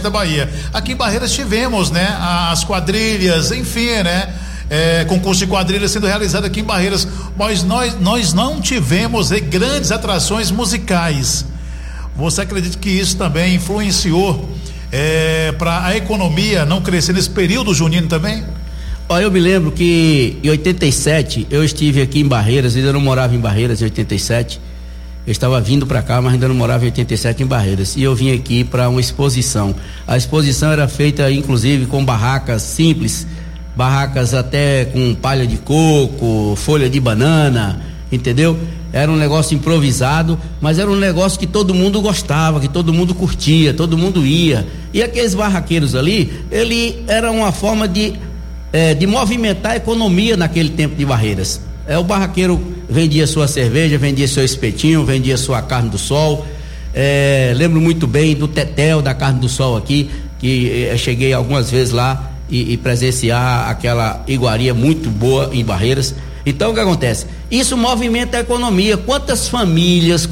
da Bahia. Aqui em Barreiras tivemos, né, as quadrilhas, enfim, né, concurso de quadrilhas sendo realizado aqui em Barreiras, mas nós não tivemos grandes atrações musicais. Você acredita que isso também influenciou para a economia não crescer nesse período junino também? Eu me lembro que em 87 eu estive aqui em Barreiras, ainda não morava em Barreiras em 87. Eu estava vindo para cá, mas ainda não morava em 87 em Barreiras. E eu vim aqui para uma exposição. A exposição era feita inclusive com barracas simples, barracas até com palha de coco, folha de banana, entendeu? Era um negócio improvisado, mas era um negócio que todo mundo gostava, que todo mundo curtia, todo mundo ia. E aqueles barraqueiros ali, ele era uma forma de movimentar a economia naquele tempo de Barreiras. O barraqueiro vendia sua cerveja, vendia seu espetinho, vendia sua carne do sol. Lembro muito bem do tetel da carne do sol aqui, que cheguei algumas vezes lá e presenciar aquela iguaria muito boa em Barreiras. Então o que acontece? Isso movimenta a economia. Quantas famílias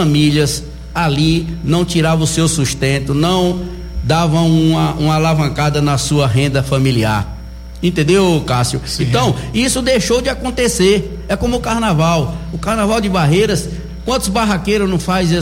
ali não tiravam o seu sustento, não davam uma alavancada na sua renda familiar? Entendeu, Cássio? Sim. Então, isso deixou de acontecer. É como o carnaval de Barreiras. Quantos barraqueiros não faz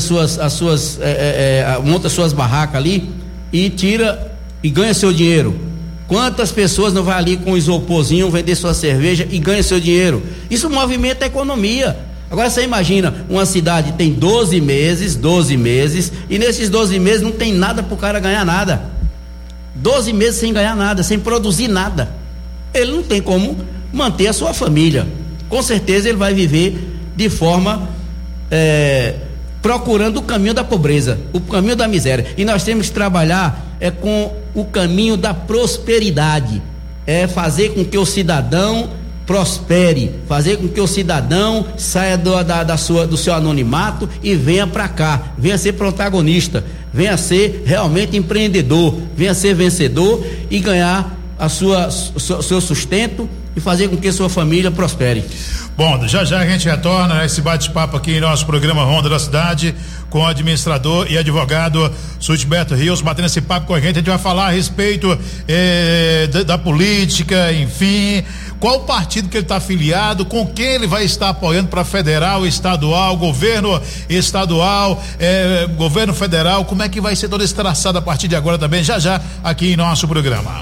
monta suas barracas ali e tira e ganha seu dinheiro? Quantas pessoas não vai ali com um isoporzinho vender sua cerveja e ganha seu dinheiro? Isso movimenta a economia. Agora você imagina, uma cidade tem 12 meses, e nesses 12 meses não tem nada pro cara ganhar nada. 12 meses sem ganhar nada, sem produzir nada. Ele não tem como manter a sua família. Com certeza ele vai viver de forma procurando o caminho da pobreza, o caminho da miséria. E nós temos que trabalhar com o caminho da prosperidade, fazer com que o cidadão prospere, fazer com que o cidadão saia do seu anonimato e venha para cá, venha ser protagonista, venha ser realmente empreendedor, venha ser vencedor e ganhar seu sustento e fazer com que sua família prospere. Bom, já a gente retorna a esse bate-papo aqui em nosso programa Ronda da Cidade com o administrador e advogado Sultiberto Rios, batendo esse papo com a gente vai falar a respeito da política, enfim, qual partido que ele está afiliado, com quem ele vai estar apoiando para federal, estadual, governo estadual, governo federal, como é que vai ser todo esse traçado a partir de agora também, já aqui em nosso programa.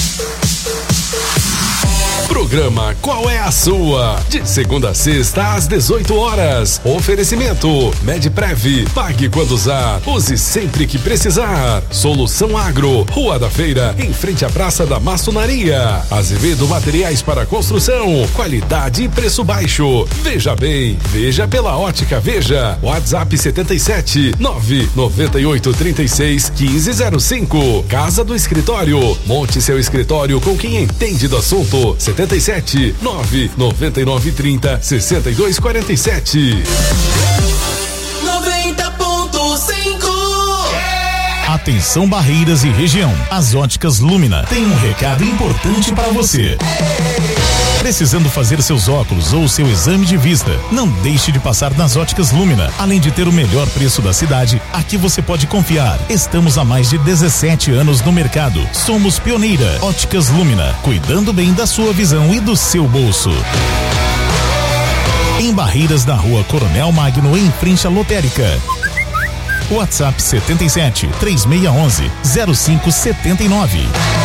Programa Qual é a Sua? De segunda a sexta às 18 horas. Oferecimento Medprev. Pague quando usar. Use sempre que precisar. Solução Agro. Rua da Feira, em frente à Praça da Maçonaria. Azevedo Materiais para Construção. Qualidade e preço baixo. Veja bem. Veja pela Ótica Veja. WhatsApp 77 998 36 1505. Casa do Escritório. Monte seu escritório com quem entende do assunto. 77 999 30 62 47. 90.5. Atenção Barreiras e região. As Óticas Lumina tem um recado importante para você. Precisando fazer seus óculos ou seu exame de vista? Não deixe de passar nas Óticas Lumina. Além de ter o melhor preço da cidade, aqui você pode confiar. Estamos há mais de 17 anos no mercado. Somos pioneira. Óticas Lumina, cuidando bem da sua visão e do seu bolso. Em Barreiras, na Rua Coronel Magno, em frente à lotérica. WhatsApp 77 3611 0579.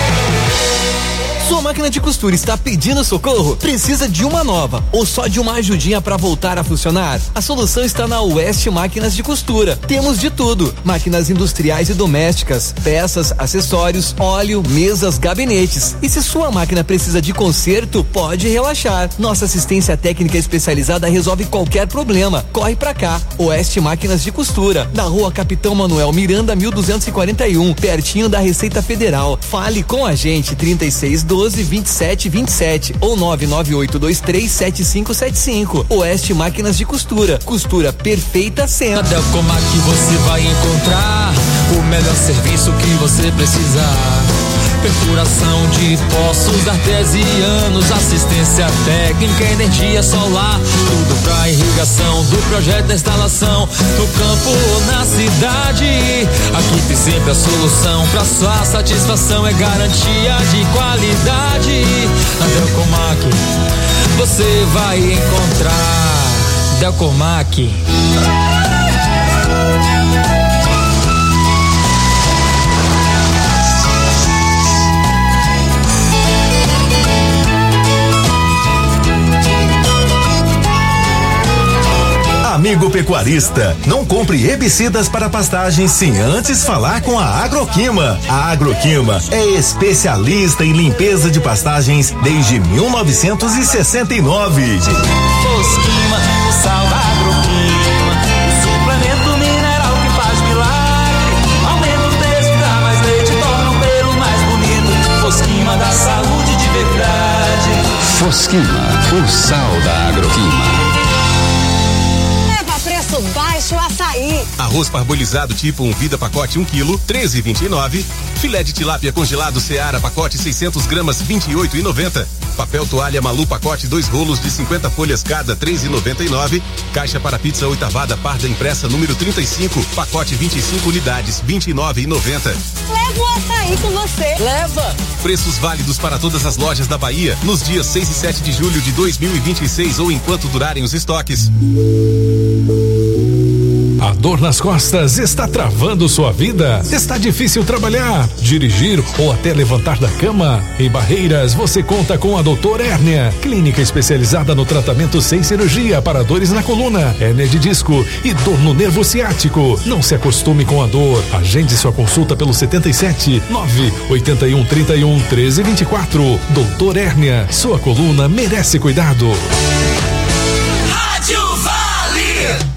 Sua máquina de costura está pedindo socorro? Precisa de uma nova ou só de uma ajudinha para voltar a funcionar? A solução está na West Máquinas de Costura. Temos de tudo: máquinas industriais e domésticas, peças, acessórios, óleo, mesas, gabinetes. E se sua máquina precisa de conserto, pode relaxar. Nossa assistência técnica especializada resolve qualquer problema. Corre pra cá. West Máquinas de Costura, na Rua Capitão Manuel Miranda 1241, pertinho da Receita Federal. Fale com a gente. 3612-2727 ou 998237575. Oeste Máquinas de Costura. Costura perfeita sempre. Delcom aqui você vai encontrar o melhor serviço que você precisar. perfuração de poços artesianos, assistência técnica, energia solar, tudo pra irrigação do projeto da instalação, no campo ou na cidade. Aqui tem sempre a solução pra sua satisfação, é garantia de qualidade. Na Delcomac você vai encontrar Delcomac. Amigo pecuarista, não compre herbicidas para pastagens sem antes falar com a Agroquima. A Agroquima é especialista em limpeza de pastagens desde 1969. Fosquima, o sal da Agroquima, o suplemento mineral que faz milagre. Aumenta o texto, dá mais leite, torna o pelo mais bonito. Fosquima da saúde de verdade. Fosquima, o sal da Agroquima. Baixo Açaí. Arroz parbolizado tipo 1 vida pacote 1 kg, 13,29. Filé de tilápia congelado Seara pacote 600 gramas, 28,90. Papel toalha Malu pacote 2 rolos de 50 folhas cada, 3,99. Caixa para pizza oitavada parda impressa número 35, pacote 25 unidades, 29,90. Leva o açaí com você. Leva. Preços válidos para todas as lojas da Bahia nos dias 6 e 7 de julho de 2026 ou enquanto durarem os estoques. A dor nas costas está travando sua vida? Está difícil trabalhar, dirigir ou até levantar da cama? Em Barreiras você conta com a Doutor Hérnia, clínica especializada no tratamento sem cirurgia para dores na coluna, hérnia de disco e dor no nervo ciático. Não se acostume com a dor. Agende sua consulta pelo 77 981 31 13 24. Doutor Hérnia, sua coluna merece cuidado. Rádio Vale.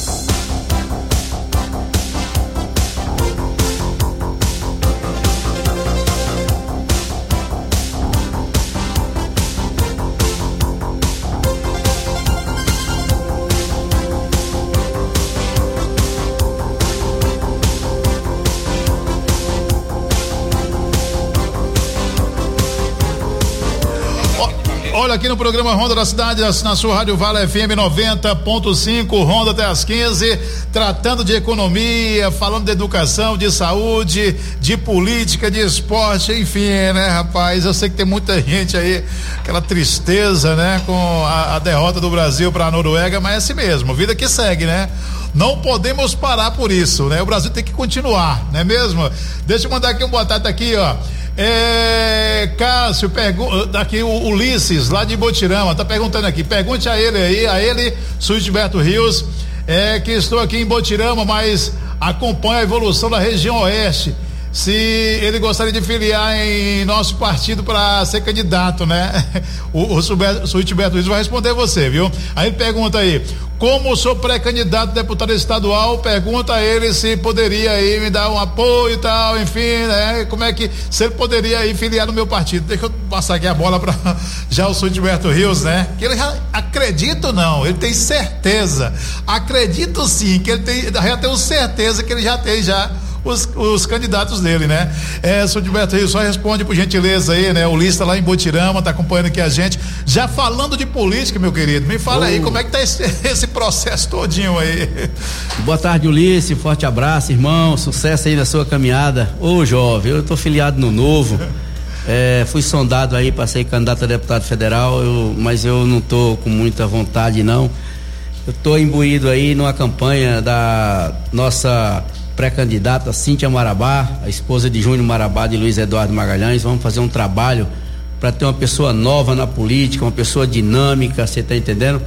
Olha, aqui no programa Ronda da Cidade, na sua Rádio Vale FM 90.5, Ronda até às 15, tratando de economia, falando de educação, de saúde, de política, de esporte, enfim, né, rapaz? Eu sei que tem muita gente aí, aquela tristeza, né, com a derrota do Brasil para a Noruega, mas é assim mesmo, vida que segue, né? Não podemos parar por isso, né? O Brasil tem que continuar, não é mesmo? Deixa eu mandar aqui um boa tarde aqui, ó. Cássio, daqui o Ulisses, lá de Botirama, tá perguntando aqui, pergunte a ele, Suitberto Rios, que estou aqui em Botirama, mas acompanha a evolução da região oeste, se ele gostaria de filiar em nosso partido para ser candidato, né? O Suitberto Rios vai responder você, viu? Aí ele pergunta aí, como sou pré-candidato a deputado estadual, pergunta a ele se poderia aí me dar um apoio e tal, enfim, né? Como é que, se ele poderia aí filiar no meu partido. Deixa eu passar aqui a bola para já o Suitberto Rios, né? Que ele já acredita ou não, ele tem certeza, acredito sim, que ele tem, já tenho certeza que ele já tem os candidatos dele, né? Suitberto Rios, só responde por gentileza aí, né? O Lista lá em Botirama, tá acompanhando aqui a gente, já falando de política, meu querido, me fala aí, como é que tá esse processo todinho aí? Boa tarde, Ulisses, forte abraço, irmão, sucesso aí na sua caminhada. Jovem, eu tô filiado no Novo, fui sondado aí para ser candidato a deputado federal, mas eu não tô com muita vontade, não. Eu tô imbuído aí numa campanha da nossa pré-candidata Cíntia Marabá, a esposa de Júnior Marabá, de Luiz Eduardo Magalhães. Vamos fazer um trabalho para ter uma pessoa nova na política, uma pessoa dinâmica, você tá entendendo?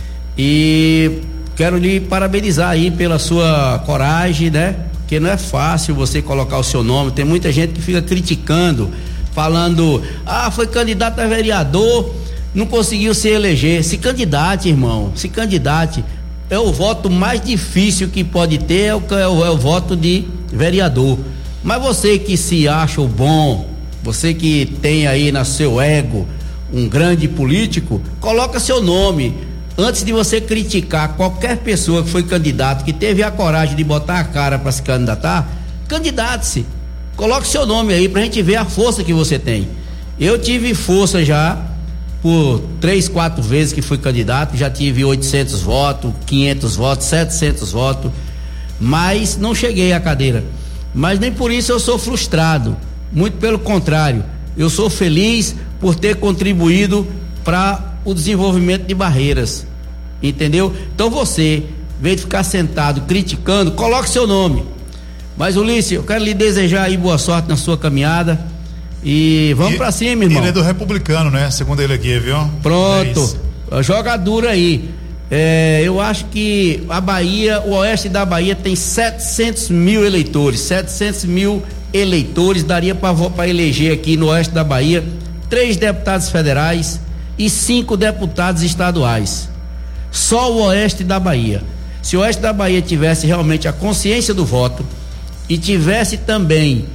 E quero lhe parabenizar aí pela sua coragem, né? Porque não é fácil você colocar o seu nome, tem muita gente que fica criticando, falando, foi candidato a vereador, não conseguiu se eleger. Se candidate, irmão, se candidate. É o voto mais difícil que pode ter, é o voto de vereador. Mas você que se acha o bom, você que tem aí no seu ego um grande político, coloca seu nome. Antes de você criticar qualquer pessoa que foi candidato, que teve a coragem de botar a cara para se candidatar, candidate-se. coloque seu nome aí pra gente ver a força que você tem. Eu tive força já por 3, 4 vezes que fui candidato, já tive 800 votos, 500 votos, 700 votos, mas não cheguei à cadeira. Mas nem por isso eu sou frustrado, muito pelo contrário, eu sou feliz por ter contribuído para o desenvolvimento de Barreiras, entendeu? Então você, em vez de ficar sentado criticando, coloque seu nome. Mas Ulisses, eu quero lhe desejar aí boa sorte na sua caminhada e vamos pra cima, irmão. Ele é do Republicano, né? Segundo ele aqui, viu? Pronto, joga duro aí. Eu acho que a Bahia, o oeste da Bahia tem 700 mil eleitores, 700 mil eleitores, daria para eleger aqui no oeste da Bahia 3 deputados federais e 5 deputados estaduais, só o oeste da Bahia. Se o oeste da Bahia tivesse realmente a consciência do voto e tivesse também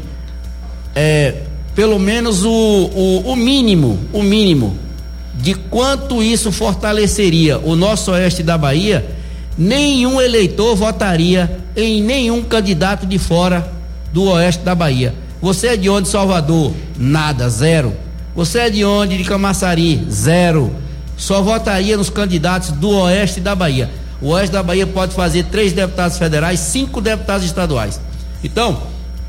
pelo menos o mínimo de quanto isso fortaleceria o nosso oeste da Bahia, nenhum eleitor votaria em nenhum candidato de fora do oeste da Bahia. Você é de onde, Salvador? Nada, 0. Você é de onde? De Camaçari? 0. Só votaria nos candidatos do oeste da Bahia. O oeste da Bahia pode fazer 3 deputados federais, 5 deputados estaduais. Então,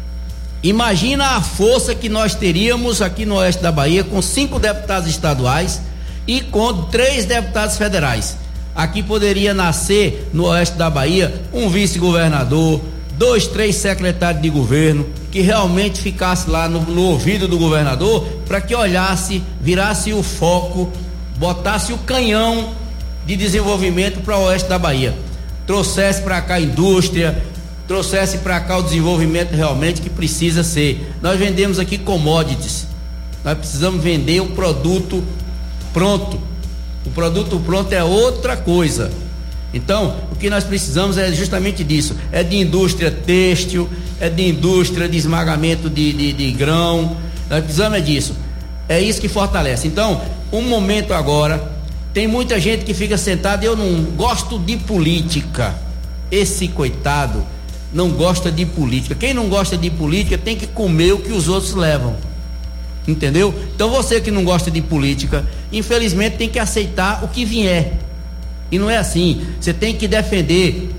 imagina a força que nós teríamos aqui no oeste da Bahia com 5 deputados estaduais e com 3 deputados federais. Aqui poderia nascer no oeste da Bahia um vice-governador, 2, 3 secretários de governo que realmente ficasse lá no ouvido do governador para que olhasse, virasse o foco, botasse o canhão de desenvolvimento para o oeste da Bahia, trouxesse para cá a indústria, trouxesse para cá o desenvolvimento realmente que precisa ser. Nós vendemos aqui commodities, nós precisamos vender o produto pronto. O produto pronto é outra coisa. Então, o que nós precisamos é justamente disso, é de indústria têxtil, é de indústria de esmagamento de grão, nós precisamos disso, é isso que fortalece. Então, um momento agora, tem muita gente que fica sentada, eu não gosto de política, esse coitado não gosta de política. Quem não gosta de política tem que comer o que os outros levam, entendeu? Então você que não gosta de política, infelizmente tem que aceitar o que vier. E não é assim. Você tem que defender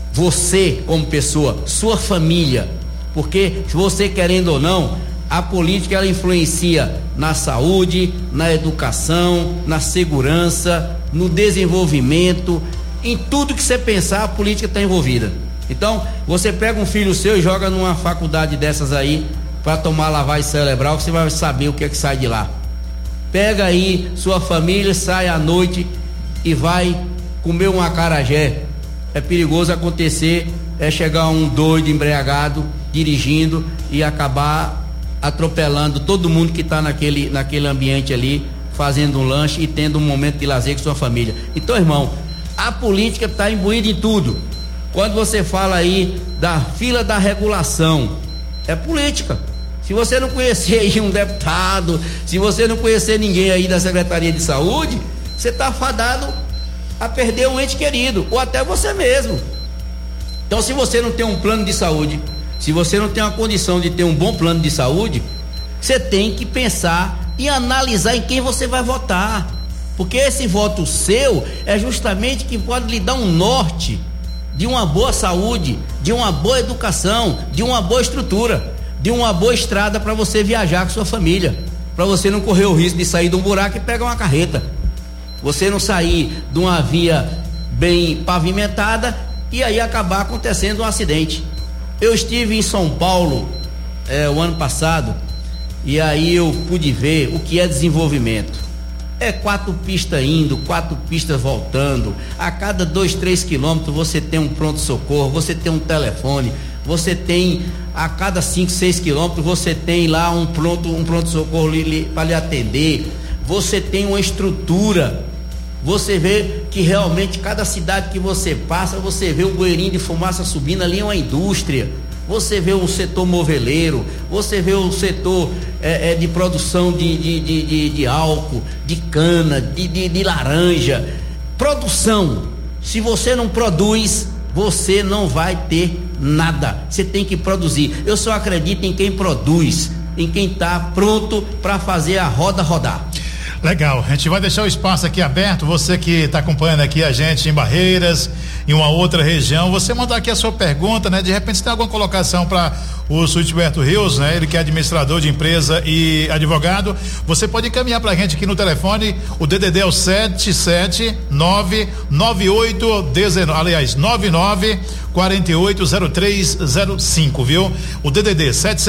você como pessoa, sua família, porque você querendo ou não, a política ela influencia na saúde, na educação, na segurança, no desenvolvimento, em tudo que você pensar a política está envolvida. Então você pega um filho seu e joga numa faculdade dessas aí para tomar lavagem cerebral, que você vai saber o que é que sai de lá. Pega aí sua família, sai à noite e vai comer um acarajé. É perigoso acontecer, chegar um doido embriagado dirigindo e acabar atropelando todo mundo que está naquele ambiente ali, fazendo um lanche e tendo um momento de lazer com sua família. Então, irmão, a política está imbuída em tudo. Quando você fala aí da fila da regulação, é política. Se você não conhecer aí um deputado, se você não conhecer ninguém aí da Secretaria de Saúde, você está fadado a perder um ente querido, ou até você mesmo. Então, se você não tem um plano de saúde, se você não tem uma condição de ter um bom plano de saúde, você tem que pensar e analisar em quem você vai votar, porque esse voto seu é justamente que pode lhe dar um norte de uma boa saúde, de uma boa educação, de uma boa estrutura, de uma boa estrada para você viajar com sua família, para você não correr o risco de sair de um buraco e pegar uma carreta, você não sair de uma via bem pavimentada e aí acabar acontecendo um acidente. Eu estive em São Paulo o ano passado e aí eu pude ver o que é desenvolvimento. 4 pistas indo, 4 pistas voltando, a cada 2, 3 quilômetros você tem um pronto-socorro, você tem um telefone, você tem a cada 5, 6 quilômetros você tem lá um pronto-socorro para lhe atender, você tem uma estrutura. Você vê que realmente cada cidade que você passa, você vê um bueirinho de fumaça subindo, ali é uma indústria. Você vê o setor moveleiro, você vê o setor de produção de álcool, de cana, de laranja. Produção. Se você não produz, você não vai ter nada. Você tem que produzir. Eu só acredito em quem produz, em quem está pronto para fazer a roda rodar. Legal, a gente vai deixar o espaço aqui aberto, você que está acompanhando aqui a gente em Barreiras, em uma outra região, você mandar aqui a sua pergunta, né? De repente se tem alguma colocação para o Suitberto Rios, né? Ele que é administrador de empresa e advogado, você pode encaminhar pra gente aqui no telefone, o DDD é o 99480305, viu? O DDD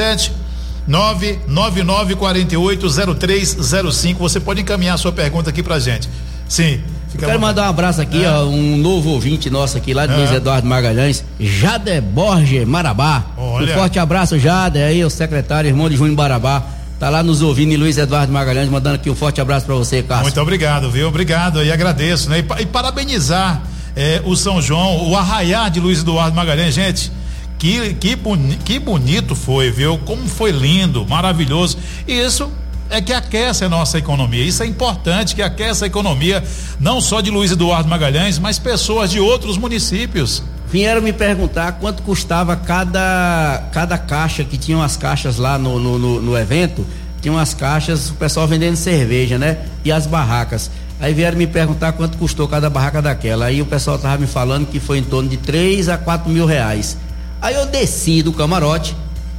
999480305. Você pode encaminhar a sua pergunta aqui pra gente. Sim. Quero mandar um abraço aqui, ó, um novo ouvinte nosso aqui lá de Luiz Eduardo Magalhães, Jader Borges Marabá. Olha. Um forte abraço, Jader, aí o secretário, irmão de Júnior Marabá, tá lá nos ouvindo, e Luiz Eduardo Magalhães mandando aqui um forte abraço pra você, Cássio. Muito obrigado, viu? Obrigado e agradeço, né? E parabenizar o São João, o arraiá de Luiz Eduardo Magalhães, gente. Que bonito foi, viu? Como foi lindo, maravilhoso. E isso é que aquece a nossa economia. Isso é importante, que aquece a economia não só de Luiz Eduardo Magalhães, mas pessoas de outros municípios. Vieram me perguntar quanto custava cada caixa, que tinham as caixas lá no evento, tinham as caixas, o pessoal vendendo cerveja, né? E as barracas. Aí vieram me perguntar quanto custou cada barraca daquela. Aí o pessoal tava me falando que foi em torno de 3 a 4 mil reais. Aí eu desci do camarote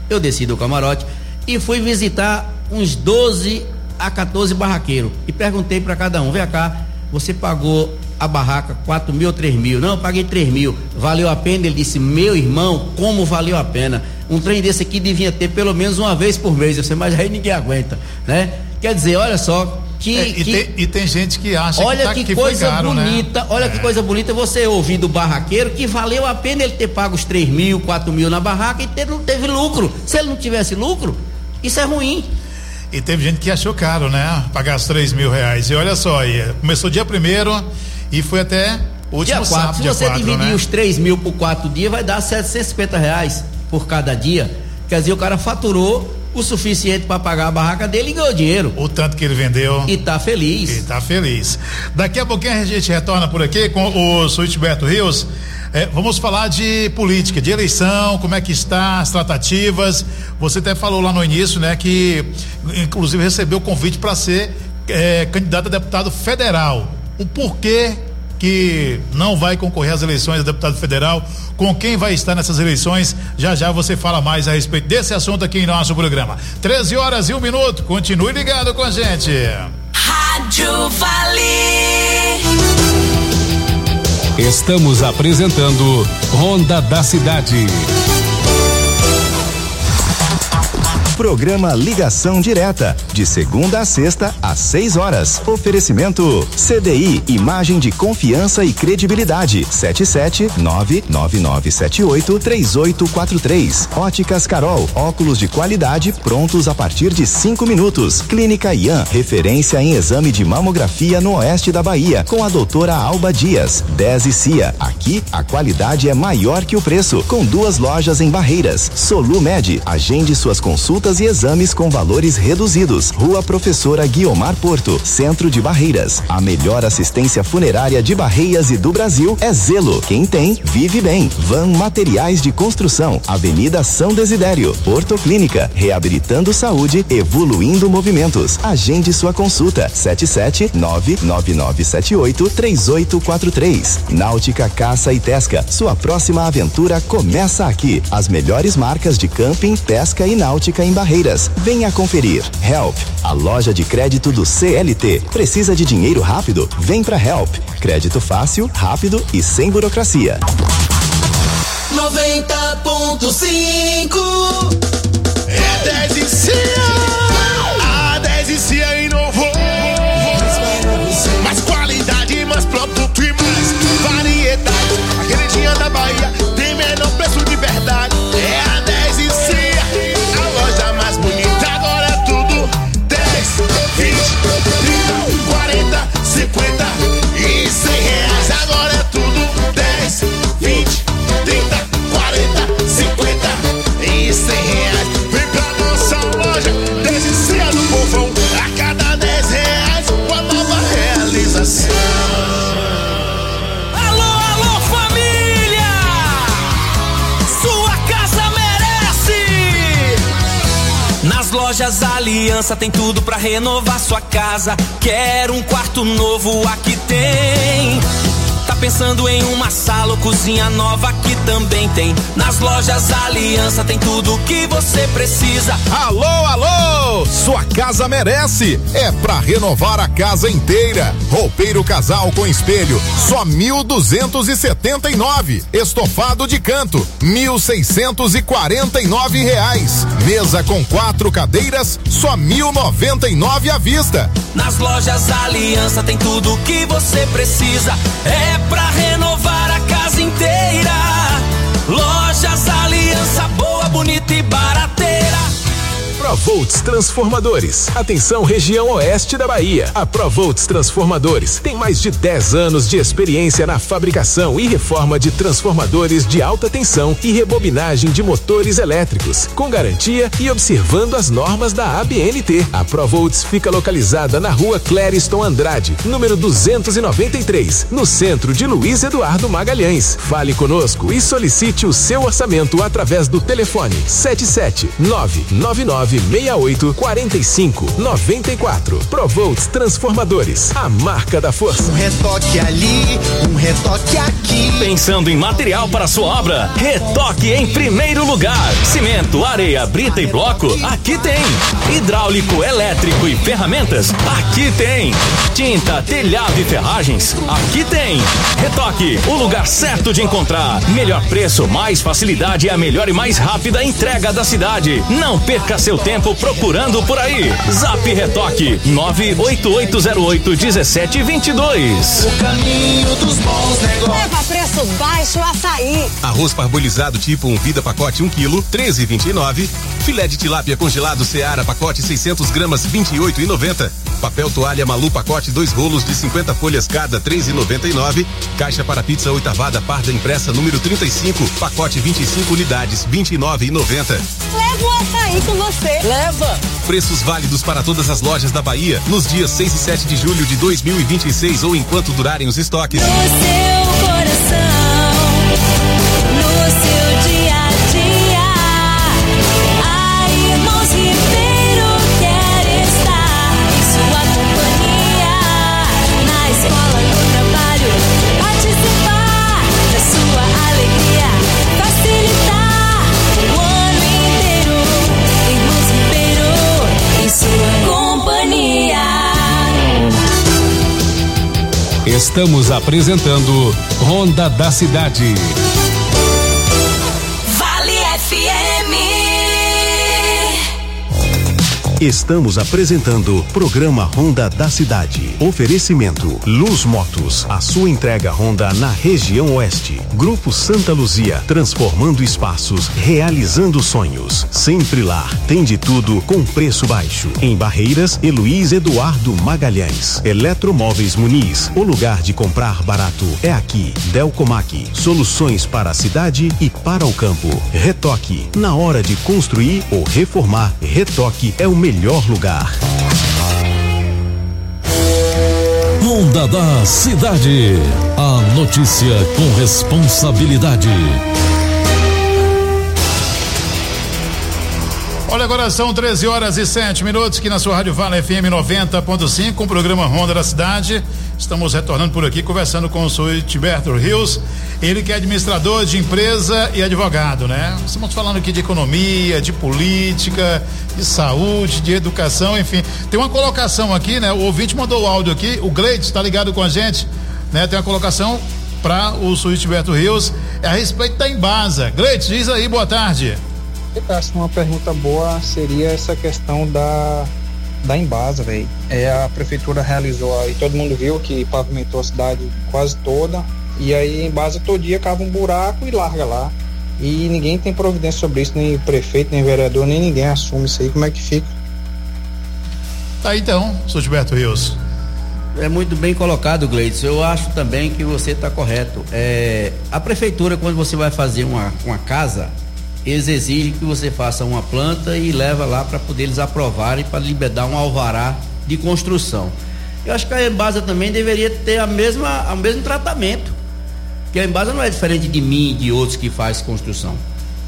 e fui visitar uns 12 a 14 barraqueiros e perguntei para cada um: vem cá, você pagou a barraca 4 mil ou 3 mil? Não, eu paguei 3 mil. Valeu a pena? Ele disse: meu irmão, como valeu a pena? Um trem desse aqui devia ter pelo menos uma vez por mês. Eu sei, mas aí ninguém aguenta, né? Quer dizer, olha só. E tem gente que acha que coisa caro, bonita, né? Olha que coisa bonita você ouvir do barraqueiro que valeu a pena ele ter pago os 3 mil, 4 mil na barraca e não teve lucro. Se ele não tivesse lucro, isso é ruim. E teve gente que achou caro, né? Pagar os 3 mil reais. E olha só, começou dia 1º e foi até o último dia 4. sábado. Se você dividir, né, os 3 mil por 4 dias, vai dar 750 reais por cada dia. Quer dizer, o cara faturou o suficiente para pagar a barraca dele e ganhou dinheiro. O tanto que ele vendeu. E tá feliz. Daqui a pouquinho a gente retorna por aqui com o Suitberto Rios. Vamos falar de política, de eleição, como é que está as tratativas. Você até falou lá no início, né, que inclusive recebeu o convite para ser candidato a deputado federal. O porquê que não vai concorrer às eleições de deputado federal, com quem vai estar nessas eleições, já você fala mais a respeito desse assunto aqui em nosso programa. 13h01, continue ligado com a gente. Rádio Vale. Estamos apresentando Ronda da Cidade. Programa Ligação Direta, de segunda a sexta, às 6 horas. Oferecimento CDI, imagem de confiança e credibilidade. 77999783843. Óticas Carol, óculos de qualidade prontos a partir de 5 minutos. Clínica Ian, referência em exame de mamografia no oeste da Bahia, com a doutora Alba Dias. 10 e Cia, aqui a qualidade é maior que o preço, com 2 lojas em Barreiras. Solumed, agende suas consultas e exames com valores reduzidos. Rua Professora Guiomar Porto, centro de Barreiras. A melhor assistência funerária de Barreiras e do Brasil é Zelo. Quem tem, vive bem. Van Materiais de Construção, Avenida São Desidério. Porto Clínica, reabilitando saúde, evoluindo movimentos. Agende sua consulta. 77999783843. Náutica Caça e Pesca, sua próxima aventura começa aqui. As melhores marcas de camping, pesca e náutica em Barreiras. Venha conferir. Help, a loja de crédito do CLT. Precisa de dinheiro rápido? Vem pra Help. Crédito fácil, rápido e sem burocracia. 90.5 É 10 e Cia. A 10 e Cia inovou. Mais qualidade, mais produto e mais variedade. A queridinha da Bahia tem menor preço de verdade. É a 10 e Cia. Mais bonita, agora é tudo 10, 20, 30, 40, 50 e 100 reais. Agora é tudo 10, 20, 30, 40, 50 e 100 reais. Vem pra nossa loja, Lojas Aliança tem tudo pra renovar sua casa. Quer um quarto novo? Aqui tem. Tá pensando em uma sala ou cozinha nova? Aqui também tem. Nas Lojas Aliança tem tudo o que você precisa. Alô, alô! Sua casa merece. É pra renovar a casa inteira. Roupeiro casal com espelho, só 1.279. Estofado de canto, 1.649 reais. Mesa com 4 cadeiras, só 1.099 à vista. Nas Lojas Aliança tem tudo o que você precisa. É pra renovar a casa inteira. Lojas Aliança, boa, bonita e barateira. Provolts Transformadores. Atenção, região oeste da Bahia. A Provolts Transformadores tem mais de 10 anos de experiência na fabricação e reforma de transformadores de alta tensão e rebobinagem de motores elétricos, com garantia e observando as normas da ABNT. A Provolts fica localizada na rua Clériston Andrade, número 293, no centro de Luiz Eduardo Magalhães. Fale conosco e solicite o seu orçamento através do telefone 77999 684594. Provolts Transformadores, a marca da força. Um retoque ali, um retoque aqui. Pensando em material para sua obra? Retoque em primeiro lugar. Cimento, areia, brita e bloco? Aqui tem. Hidráulico, elétrico e ferramentas? Aqui tem. Tinta, telhado e ferragens? Aqui tem. Retoque, o lugar certo de encontrar. Melhor preço, mais facilidade e a melhor e mais rápida entrega da cidade. Não perca seu tempo procurando por aí. Zap Retoque 988081722. O caminho dos bons negócios. Leva preço baixo Açaí. Arroz parbolizado tipo 1 vida pacote 1 kg, 13,29. Filé de tilápia congelado Seara pacote 600 gramas, 28,90. Papel toalha Malu pacote 2 rolos de 50 folhas cada, 3,99. Caixa para pizza oitavada parda impressa número 35, pacote 25 unidades, 29,90. Leva o açaí com você. Leva. Preços válidos para todas as lojas da Bahia nos dias 6 e 7 de julho de 2026 ou enquanto durarem os estoques. No seu coração, no seu dia a dia, a Irmãos Ribeiro quer estar em sua companhia, na escola, no trabalho, participar da sua alegria, facilitar o ano inteiro. Irmãos Ribeiro em sua companhia. Estamos apresentando Ronda da Cidade. Vale FM. Estamos apresentando programa Ronda da Cidade. Oferecimento Luz Motos, a sua entrega Honda na região oeste. Grupo Santa Luzia, transformando espaços, realizando sonhos. Sempre lá, tem de tudo com preço baixo. Em Barreiras e Luiz Eduardo Magalhães. Eletromóveis Muniz, o lugar de comprar barato é aqui. Delcomac, soluções para a cidade e para o campo. Retoque, na hora de construir ou reformar, Retoque é o melhor lugar. Ronda da Cidade. A notícia com responsabilidade. Olha, agora são 13h07 aqui na sua Rádio Vale FM 90.5, com o programa Ronda da Cidade. Estamos retornando por aqui, conversando com o senhor Tiberto Rios, ele que é administrador de empresa e advogado, né? Estamos falando aqui de economia, de política, de saúde, de educação, enfim. Tem uma colocação aqui, né? O ouvinte mandou o áudio aqui, o Gleide está ligado com a gente, né? Tem uma colocação para o senhor Tiberto Rios a respeito da Embasa. Gleide, diz aí, boa tarde. Uma pergunta boa seria essa questão da Embasa, velho. A prefeitura realizou aí, todo mundo viu que pavimentou a cidade quase toda, e aí a Embasa todo dia cava um buraco e larga lá. E ninguém tem providência sobre isso, nem o prefeito, nem o vereador, nem ninguém assume isso aí. Como é que fica? Tá, então, senhor Gilberto Rios. É muito bem colocado, Gleidson. Eu acho também que você está correto. A prefeitura, quando você vai fazer uma casa, eles exigem que você faça uma planta e leva lá para poder eles aprovarem, para liberar um alvará de construção. Eu acho que a Embasa também deveria ter o mesmo tratamento, que a Embasa não é diferente de mim e de outros que faz construção.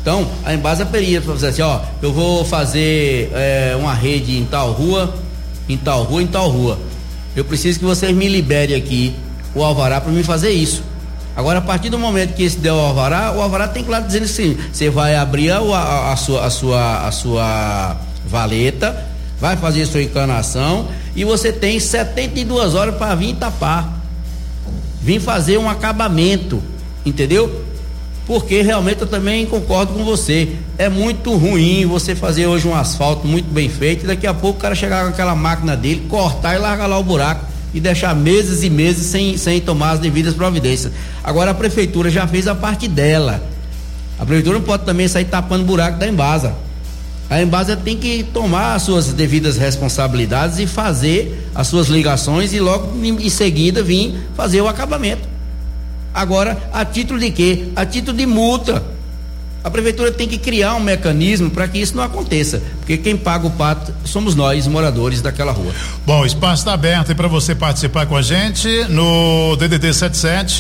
Então, a Embasa peria para dizer assim, ó, eu vou fazer uma rede em tal rua, em tal rua, em tal rua. Eu preciso que vocês me liberem aqui o alvará para me fazer isso. Agora, a partir do momento que esse der o alvará tem que lá dizendo assim, você vai abrir a sua valeta, vai fazer a sua encanação e você tem 72 horas para vir tapar, vir fazer um acabamento, entendeu? Porque realmente eu também concordo com você, é muito ruim você fazer hoje um asfalto muito bem feito e daqui a pouco o cara chegar com aquela máquina dele, cortar e largar lá o buraco e deixar meses e meses sem tomar as devidas providências. Agora a prefeitura já fez a parte dela, a prefeitura não pode também sair tapando buraco da Embasa. A Embasa tem que tomar as suas devidas responsabilidades e fazer as suas ligações e logo em seguida vir fazer o acabamento. Agora, a título de quê? A título de multa. A prefeitura tem que criar um mecanismo para que isso não aconteça, porque quem paga o pato somos nós, moradores daquela rua. Bom, o espaço está aberto para você participar com a gente no DDD 77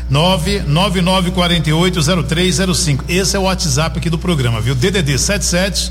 999480305. Esse é o WhatsApp aqui do programa, viu? DDD 77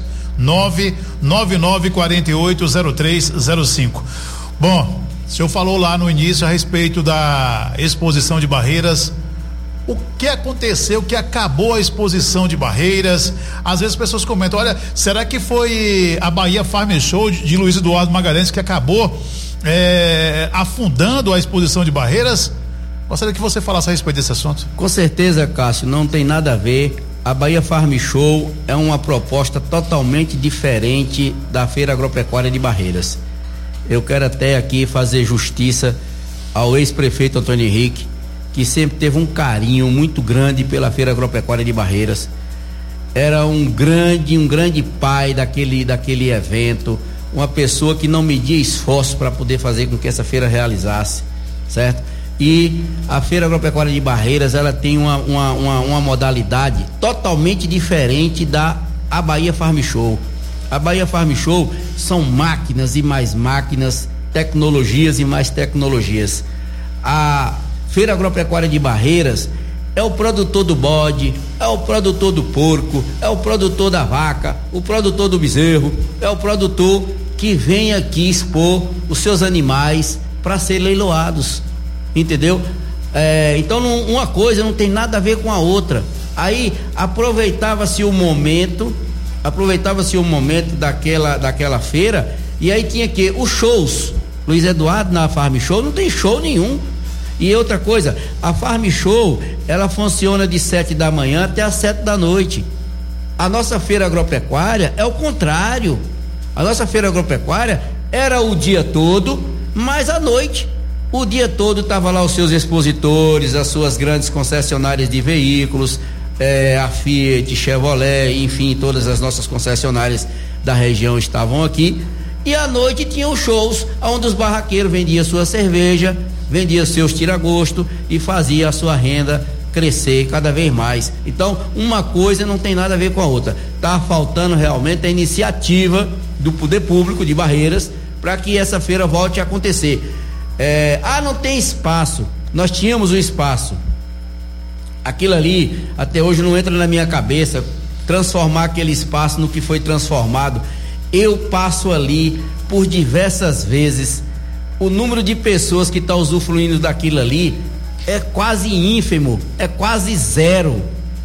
999480305. Bom, o senhor falou lá no início a respeito da exposição de barreiras. O que aconteceu, que acabou a exposição de barreiras? Às vezes as pessoas comentam, olha, será que foi a Bahia Farm Show de Luiz Eduardo Magalhães que acabou afundando a exposição de barreiras? Gostaria que você falasse a respeito desse assunto. Com certeza, Cássio, não tem nada a ver. A Bahia Farm Show é uma proposta totalmente diferente da Feira Agropecuária de Barreiras. Eu quero até aqui fazer justiça ao ex-prefeito Antônio Henrique, que sempre teve um carinho muito grande pela Feira Agropecuária de Barreiras. Era um grande pai daquele evento, uma pessoa que não media esforço para poder fazer com que essa feira realizasse, certo? E a Feira Agropecuária de Barreiras, ela tem uma modalidade totalmente diferente da Bahia Farm Show. A Bahia Farm Show são máquinas e mais máquinas, tecnologias e mais tecnologias. A Feira Agropecuária de Barreiras é o produtor do bode, é o produtor do porco, é o produtor da vaca, o produtor do bezerro, é o produtor que vem aqui expor os seus animais para ser leiloados, entendeu? Então uma coisa não tem nada a ver com a outra. Aí aproveitava-se o momento daquela feira e aí tinha que os shows. Luiz Eduardo na Farm Show não tem show nenhum. E outra coisa, a Farm Show, ela funciona de 7 da manhã até as 7 da noite. A nossa feira agropecuária é o contrário. A nossa feira agropecuária era o dia todo, mas à noite. O dia todo tava lá os seus expositores, as suas grandes concessionárias de veículos, a Fiat, Chevrolet, enfim, todas as nossas concessionárias da região estavam aqui. E à noite tinha os shows, onde os barraqueiros vendiam sua cerveja, vendia seus tira-gosto e fazia a sua renda crescer cada vez mais. Então, uma coisa não tem nada a ver com a outra. Tá faltando realmente a iniciativa do poder público de Barreiras para que essa feira volte a acontecer. Não tem espaço. Nós tínhamos o espaço. Aquilo ali, até hoje não entra na minha cabeça, transformar aquele espaço no que foi transformado. Eu passo ali por diversas vezes. O número de pessoas que está usufruindo daquilo ali é quase ínfimo, é quase zero.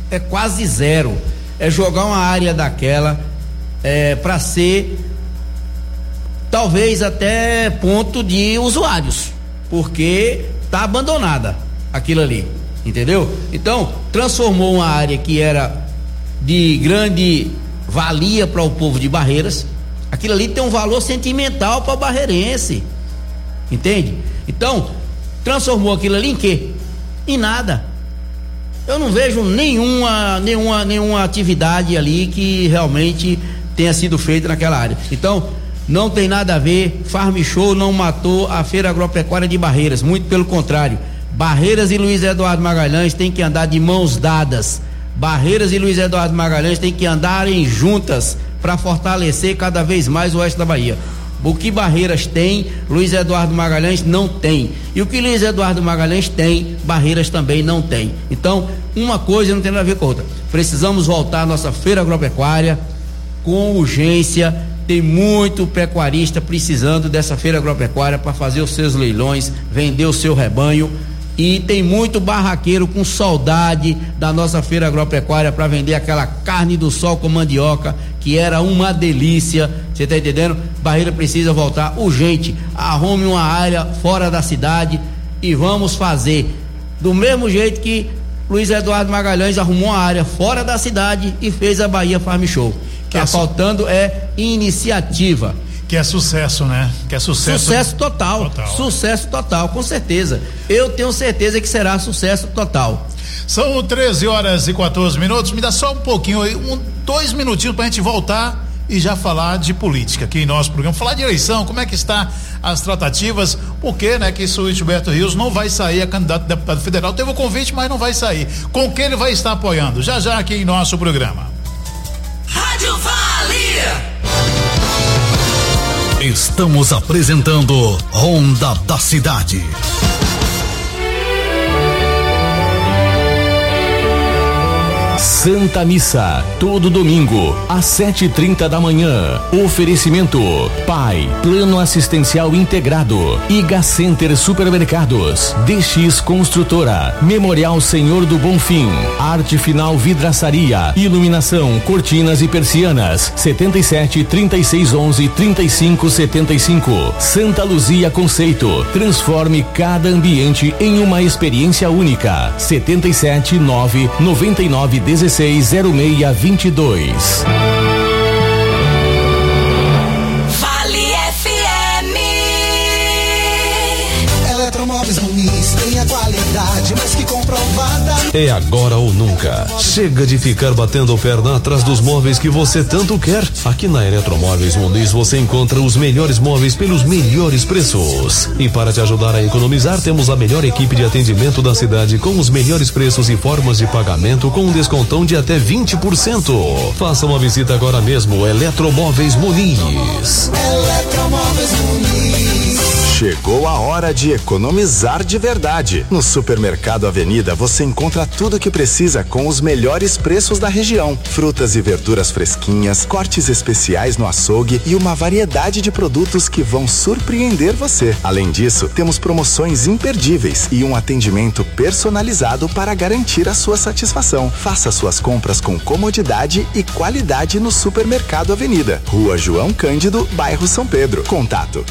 É jogar uma área daquela para ser talvez até ponto de usuários, porque está abandonada aquilo ali, entendeu? Então transformou uma área que era de grande valia para o povo de Barreiras. Aquilo ali tem um valor sentimental para o barreirense, entende? Então transformou aquilo ali em quê? Em nada. Eu não vejo nenhuma atividade ali que realmente tenha sido feita naquela área. Então não tem nada a ver. Farm Show não matou a Feira Agropecuária de Barreiras, muito pelo contrário. Barreiras e Luiz Eduardo Magalhães têm que andar de mãos dadas. Barreiras e Luiz Eduardo Magalhães têm que andarem juntas para fortalecer cada vez mais o oeste da Bahia. O que Barreiras tem, Luiz Eduardo Magalhães não tem. E o que Luiz Eduardo Magalhães tem, Barreiras também não tem. Então, uma coisa não tem nada a ver com a outra. Precisamos voltar à nossa feira agropecuária com urgência. Tem muito pecuarista precisando dessa feira agropecuária para fazer os seus leilões, vender o seu rebanho. E tem muito barraqueiro com saudade da nossa feira agropecuária para vender aquela carne do sol com mandioca, que era uma delícia. Você tá entendendo? Barreira precisa voltar urgente. Arrume uma área fora da cidade e vamos fazer do mesmo jeito que Luiz Eduardo Magalhães arrumou uma área fora da cidade e fez a Bahia Farm Show. Tá faltando iniciativa. Que é sucesso, né? Que é sucesso. Sucesso total. Sucesso total, com certeza. Eu tenho certeza que será sucesso total. São 13h14. Me dá só um pouquinho aí, 2 minutinhos pra gente voltar e já falar de política aqui em nosso programa. Falar de eleição, como é que está as tratativas, porque, né, que o Gilberto Rios não vai sair a candidato a deputado federal. Teve o convite, mas não vai sair. Com quem ele vai estar apoiando? Já aqui em nosso programa. Rádio Vale. Estamos apresentando Ronda da Cidade. Santa Missa, todo domingo, às 7h30 da manhã. Oferecimento: PAI, Plano Assistencial Integrado, Iga Center Supermercados, DX Construtora, Memorial Senhor do Bonfim, Arte Final Vidraçaria, Iluminação, Cortinas e Persianas, 77-3611-3575. Santa Luzia Conceito, transforme cada ambiente em uma experiência única. 77-999-160622. Vale FM. Eletromóveis Muniz tem a qualidade mais que comprovada. É agora ou nunca. Chega de ficar batendo perna atrás dos móveis que você tanto quer. Aqui na Eletromóveis Muniz você encontra os melhores móveis pelos melhores preços. E para te ajudar a economizar, temos a melhor equipe de atendimento da cidade com os melhores preços e formas de pagamento com um descontão de até 20%. Faça uma visita agora mesmo. Eletromóveis Muniz. Eletromóveis Muniz. Chegou a hora de economizar de verdade. No Supermercado Avenida você encontra tudo o que precisa com os melhores preços da região. Frutas e verduras fresquinhas, cortes especiais no açougue e uma variedade de produtos que vão surpreender você. Além disso, temos promoções imperdíveis e um atendimento personalizado para garantir a sua satisfação. Faça suas compras com comodidade e qualidade no Supermercado Avenida. Rua João Cândido, bairro São Pedro. Contato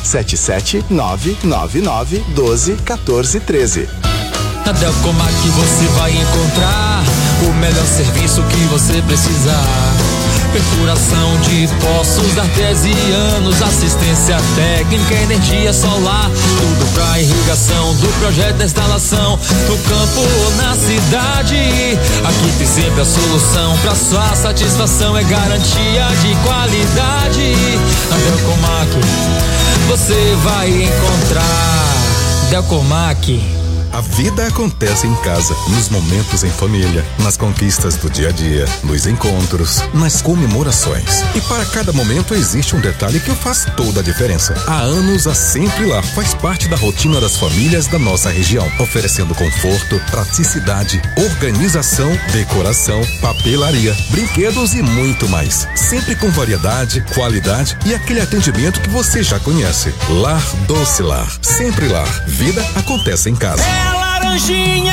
77999121413. Na Delcomac você vai encontrar o melhor serviço que você precisar. Perfuração de poços artesianos, assistência técnica, energia solar, tudo pra irrigação do projeto da instalação, no campo ou na cidade. Aqui tem sempre a solução pra sua satisfação, é garantia de qualidade. Na Delcomac você vai encontrar. Delcomac. A vida acontece em casa, nos momentos em família, nas conquistas do dia a dia, nos encontros, nas comemorações. E para cada momento existe um detalhe que faz toda a diferença. Há anos, a Sempre Lar faz parte da rotina das famílias da nossa região, oferecendo conforto, praticidade, organização, decoração, papelaria, brinquedos e muito mais. Sempre com variedade, qualidade e aquele atendimento que você já conhece. Lar Doce Lar. Sempre Lar. Vida acontece em casa. Laranjinha,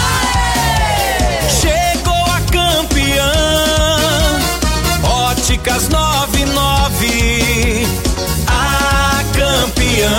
chegou a campeã. Óticas 99, a campeã.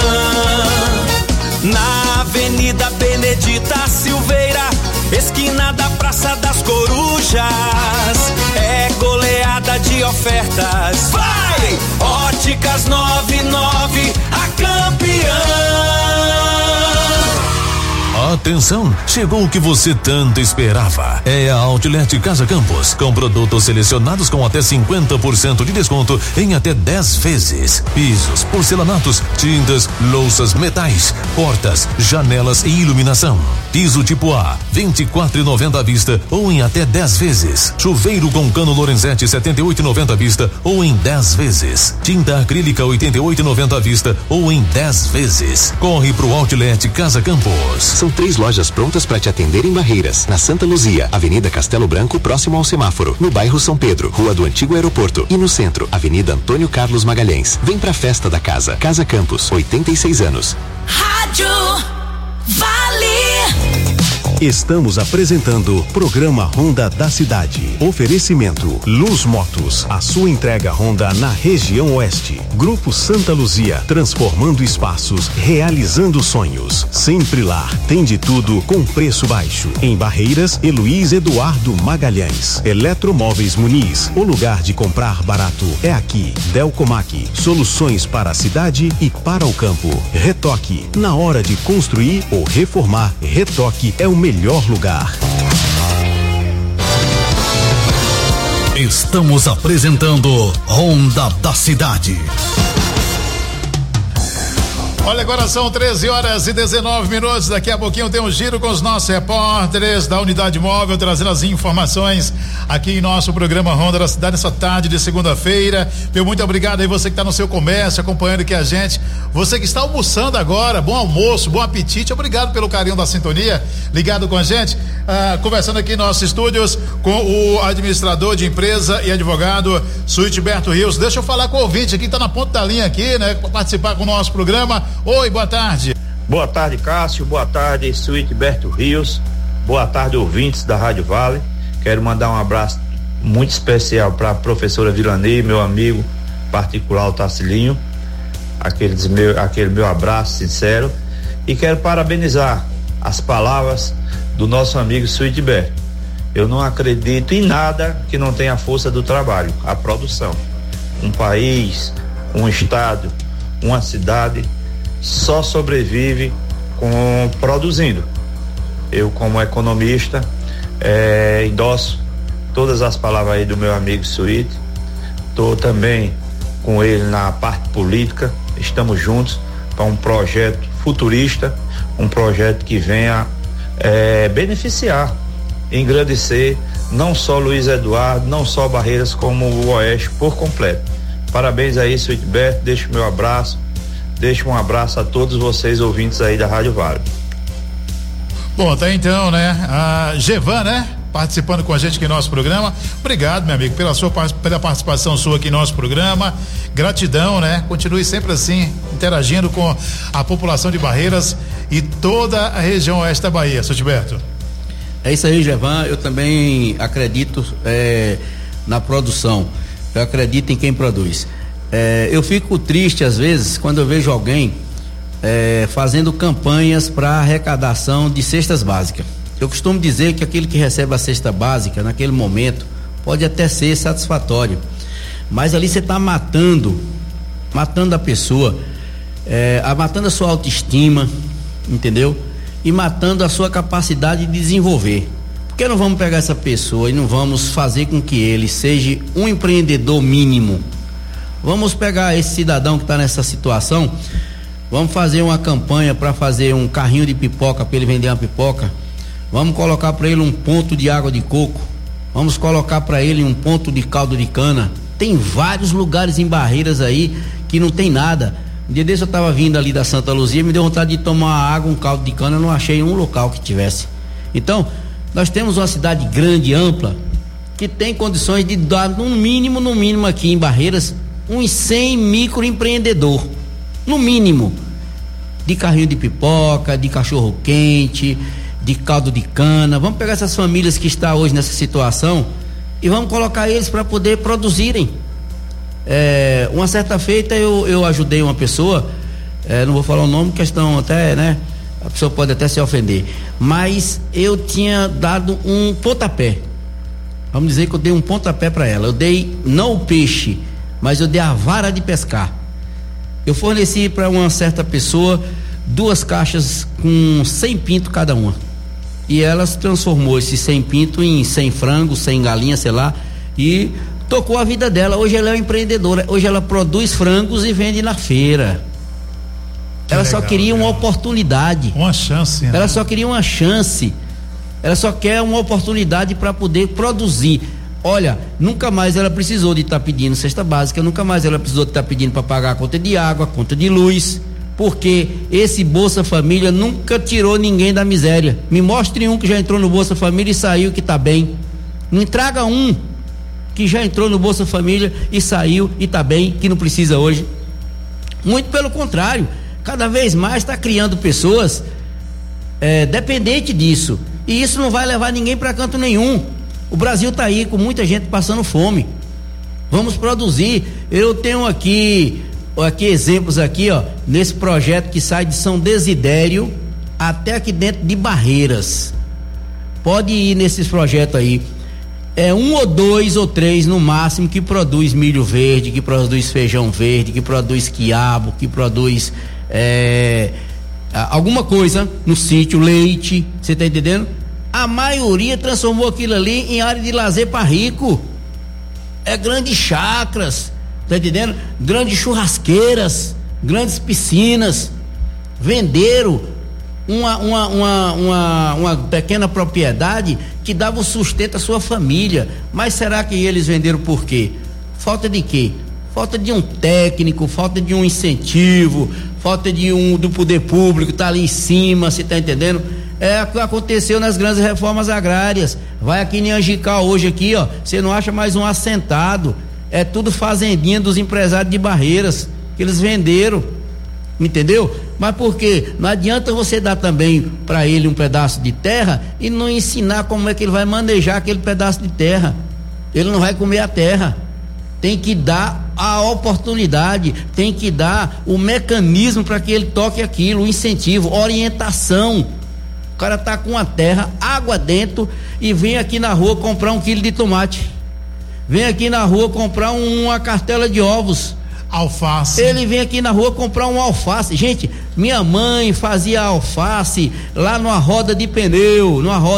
Na Avenida Benedita Silveira, esquina da Praça das Corujas. É goleada de ofertas. Vai! Óticas 99, a campeã. Atenção, chegou o que você tanto esperava. É a Outlet Casa Campos, com produtos selecionados com até 50% de desconto em até 10 vezes. Pisos, porcelanatos, tintas, louças, metais, portas, janelas e iluminação. Piso tipo A, 24,90 à vista ou em até 10 vezes. Chuveiro com cano Lorenzetti, 78,90 à vista ou em 10 vezes. Tinta acrílica, 88,90 à vista ou em 10 vezes. Corre pro Outlet Casa Campos. São 3 lojas prontas para te atender em Barreiras, na Santa Luzia, Avenida Castelo Branco, próximo ao semáforo, no bairro São Pedro, Rua do Antigo Aeroporto, e no centro, Avenida Antônio Carlos Magalhães. Vem pra festa da casa. Casa Campos, 86 anos. Rádio Vale. Estamos apresentando Programa Honda da Cidade. Oferecimento Luz Motos, a sua entrega Honda na região oeste. Grupo Santa Luzia, transformando espaços, realizando sonhos. Sempre lá, tem de tudo com preço baixo. Em Barreiras, Heloís Eduardo Magalhães. Eletromóveis Muniz, o lugar de comprar barato é aqui. Delcomac, soluções para a cidade e para o campo. Retoque, na hora de construir ou reformar, Retoque é o melhor lugar. Estamos apresentando Honda da Cidade. Olha, agora são 13h19. Daqui a pouquinho tem um giro com os nossos repórteres da Unidade Móvel, trazendo as informações aqui em nosso programa Honda da Cidade, nessa tarde de segunda-feira. Meu muito obrigado aí, você que está no seu comércio, acompanhando aqui a gente. Você que está almoçando agora, bom almoço, bom apetite. Obrigado pelo carinho da sintonia, ligado com a gente. Conversando aqui em nossos estúdios com o administrador de empresa e advogado Suitberto Rios. Deixa eu falar com o ouvinte aqui, tá na ponta da linha aqui, né? Para participar com o nosso programa. Oi, boa tarde. Boa tarde, Cássio. Boa tarde, Suitberto Rios. Boa tarde, ouvintes da Rádio Vale. Quero mandar um abraço muito especial para a professora Vilanei, meu amigo particular, o Tacilinho. Aquele meu abraço sincero. E quero parabenizar as palavras do nosso amigo Suitberto. Eu não acredito em nada que não tenha a força do trabalho, a produção. Um país, um estado, uma cidade só sobrevive produzindo. Eu, como economista, endosso todas as palavras aí do meu amigo Suíte. Estou também com ele na parte política. Estamos juntos para um projeto futurista, um projeto que venha beneficiar, engrandecer não só Luiz Eduardo, não só Barreiras, como o Oeste por completo. Parabéns aí, Suitberto. Deixo meu abraço. Deixo um abraço a todos vocês, ouvintes aí da Rádio Vale. Bom, tá então, né? A Gevan, né? Participando com a gente aqui no nosso programa. Obrigado, meu amigo, pela participação sua aqui no nosso programa. Gratidão, né? Continue sempre assim, interagindo com a população de Barreiras e toda a região oeste da Bahia, Suitberto. É isso aí, Gevan. Eu também acredito na produção. Eu acredito em quem produz. Eu fico triste às vezes quando eu vejo alguém fazendo campanhas para arrecadação de cestas básicas. Eu costumo dizer que aquele que recebe a cesta básica naquele momento pode até ser satisfatório, mas ali você está matando a pessoa, matando a sua autoestima, entendeu? E matando a sua capacidade de desenvolver. Por que não vamos pegar essa pessoa e não vamos fazer com que ele seja um empreendedor mínimo? Vamos pegar esse cidadão que está nessa situação, vamos fazer uma campanha para fazer um carrinho de pipoca para ele vender uma pipoca, vamos colocar para ele um ponto de água de coco, vamos colocar para ele um ponto de caldo de cana. Tem vários lugares em Barreiras aí que não tem nada. Um dia desse eu estava vindo ali da Santa Luzia, me deu vontade de tomar água, um caldo de cana, eu não achei um local que tivesse. Então, nós temos uma cidade grande, ampla, que tem condições de dar no mínimo aqui em Barreiras uns 100 microempreendedor, no mínimo, de carrinho de pipoca, de cachorro quente, de caldo de cana. Vamos pegar essas famílias que estão hoje nessa situação e vamos colocar eles para poder produzirem. Uma certa feita eu ajudei uma pessoa, não vou falar o nome, questão até, né? A pessoa pode até se ofender, mas eu tinha dado um pontapé. Vamos dizer que eu dei um pontapé para ela. Eu dei não o peixe, mas eu dei a vara de pescar. Eu forneci para uma certa pessoa 2 caixas com 100 pinto cada uma. E ela transformou esse 100 pinto em 100 frangos, 100 galinhas, sei lá, e tocou a vida dela. Hoje ela é uma empreendedora, hoje ela produz frangos e vende na feira. Ela só queria uma oportunidade. Uma chance, né? Ela só queria uma chance. Ela só quer uma oportunidade para poder produzir. Olha, nunca mais ela precisou de estar pedindo cesta básica, nunca mais ela precisou de estar pedindo para pagar a conta de água, a conta de luz, porque esse Bolsa Família nunca tirou ninguém da miséria. Me mostre um que já entrou no Bolsa Família e saiu que está bem. Me traga um que já entrou no Bolsa Família e saiu e está bem, que não precisa hoje. Muito pelo contrário, cada vez mais está criando pessoas dependentes disso, e isso não vai levar ninguém para canto nenhum. O Brasil está aí com muita gente passando fome. Vamos produzir. Eu tenho aqui exemplos aqui, ó, nesse projeto que sai de São Desidério até aqui dentro de Barreiras. Pode ir nesses projetos aí. É 1 ou 2 ou 3 no máximo que produz milho verde, que produz feijão verde, que produz quiabo, que produz alguma coisa no sítio, leite, você tá entendendo? A maioria transformou aquilo ali em área de lazer para rico. É grandes chácaras, tá entendendo? Grandes churrasqueiras, grandes piscinas. Venderam uma pequena propriedade que dava o sustento à sua família. Mas será que eles venderam por quê? Falta de quê? Falta de um técnico, falta de um incentivo, falta do poder público, tá ali em cima, você tá entendendo? É o que aconteceu nas grandes reformas agrárias. Vai aqui em Angical hoje aqui, ó, você não acha mais um assentado, é tudo fazendinha dos empresários de Barreiras, que eles venderam, entendeu? Mas por quê? Não adianta você dar também para ele um pedaço de terra e não ensinar como é que ele vai manejar aquele pedaço de terra. Ele não vai comer a terra. Tem que dar a oportunidade, tem que dar o mecanismo para que ele toque aquilo, o incentivo, orientação. O cara tá com a terra, água dentro, e vem aqui na rua comprar 1 quilo de tomate. Vem aqui na rua comprar uma cartela de ovos. Alface. Ele vem aqui na rua comprar um alface. Gente, minha mãe fazia alface lá numa roda de pneu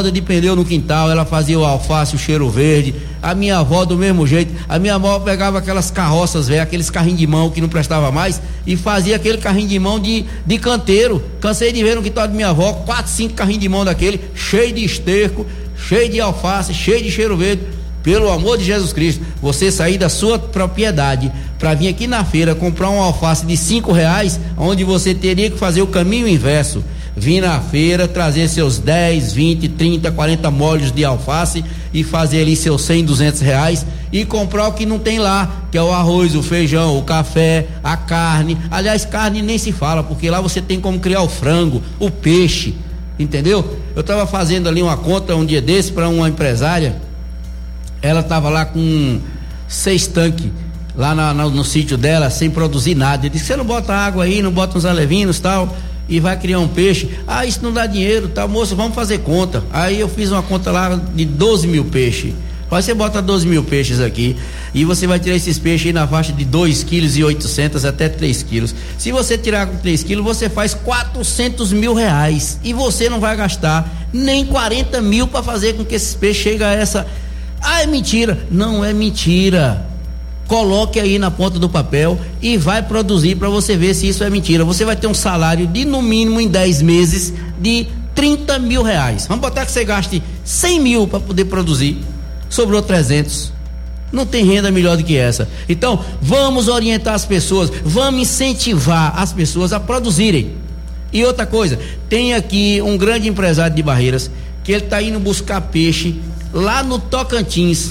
no quintal. Ela fazia o alface, o cheiro verde. A minha avó do mesmo jeito. A minha avó pegava aquelas carroças velhas, aqueles carrinhos de mão que não prestava mais, e fazia aquele carrinho de mão de canteiro. Cansei de ver no quintal de minha avó 4, 5 carrinhos de mão daquele, cheio de esterco, cheio de alface, cheio de cheiro verde. Pelo amor de Jesus Cristo, você sair da sua propriedade para vir aqui na feira comprar um alface de R$5, onde você teria que fazer o caminho inverso, vir na feira, trazer seus 10, 20, 30, 40 molhos de alface e fazer ali seus 100, R$200 e comprar o que não tem lá, que é o arroz, o feijão, o café, a carne. Aliás, carne nem se fala, porque lá você tem como criar o frango, o peixe, entendeu? Eu estava fazendo ali uma conta um dia desse para uma empresária. Ela estava lá com 6 tanques lá no sítio dela, sem produzir nada. Eu disse: você não bota água aí, não bota uns alevinos tal, e vai criar um peixe? Ah, isso não dá dinheiro, tá, moço, vamos fazer conta. Aí eu fiz uma conta lá de 12 mil peixes. Aí você bota 12 mil peixes aqui e você vai tirar esses peixes aí na faixa de 2,8 kg até 3 quilos. Se você tirar com 3 quilos, você faz R$400 mil e você não vai gastar nem 40 mil para fazer com que esses peixes cheguem a essa. Ah, é mentira. Não é mentira. Coloque aí na ponta do papel e vai produzir para você ver se isso é mentira. Você vai ter um salário de, no mínimo, em 10 meses, de R$30 mil. Vamos botar que você gaste 100 mil para poder produzir. Sobrou 300. Não tem renda melhor do que essa. Então, vamos orientar as pessoas, vamos incentivar as pessoas a produzirem. E outra coisa, tem aqui um grande empresário de Barreiras que ele está indo buscar peixe lá no Tocantins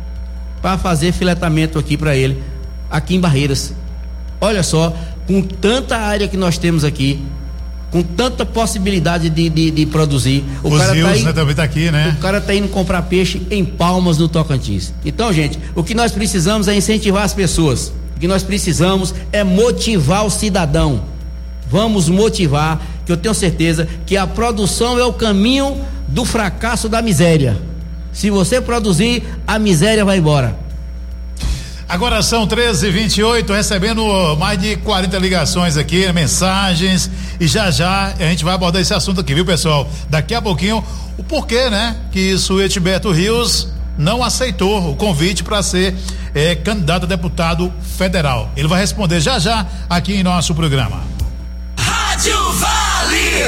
para fazer filetamento aqui para ele, aqui em Barreiras. Olha só, com tanta área que nós temos aqui, com tanta possibilidade de produzir, o cara também tá aqui, né? O cara tá indo comprar peixe em Palmas, no Tocantins. Então, gente, o que nós precisamos é incentivar as pessoas. O que nós precisamos é motivar o cidadão. Vamos motivar, que eu tenho certeza que a produção é o caminho do fracasso da miséria. Se você produzir, a miséria vai embora. Agora são 13h28, recebendo mais de 40 ligações aqui, mensagens, e já a gente vai abordar esse assunto aqui, viu, pessoal? Daqui a pouquinho, o porquê, né, que Suete Beto Rios não aceitou o convite para ser candidato a deputado federal. Ele vai responder já aqui em nosso programa. Rádio Vale.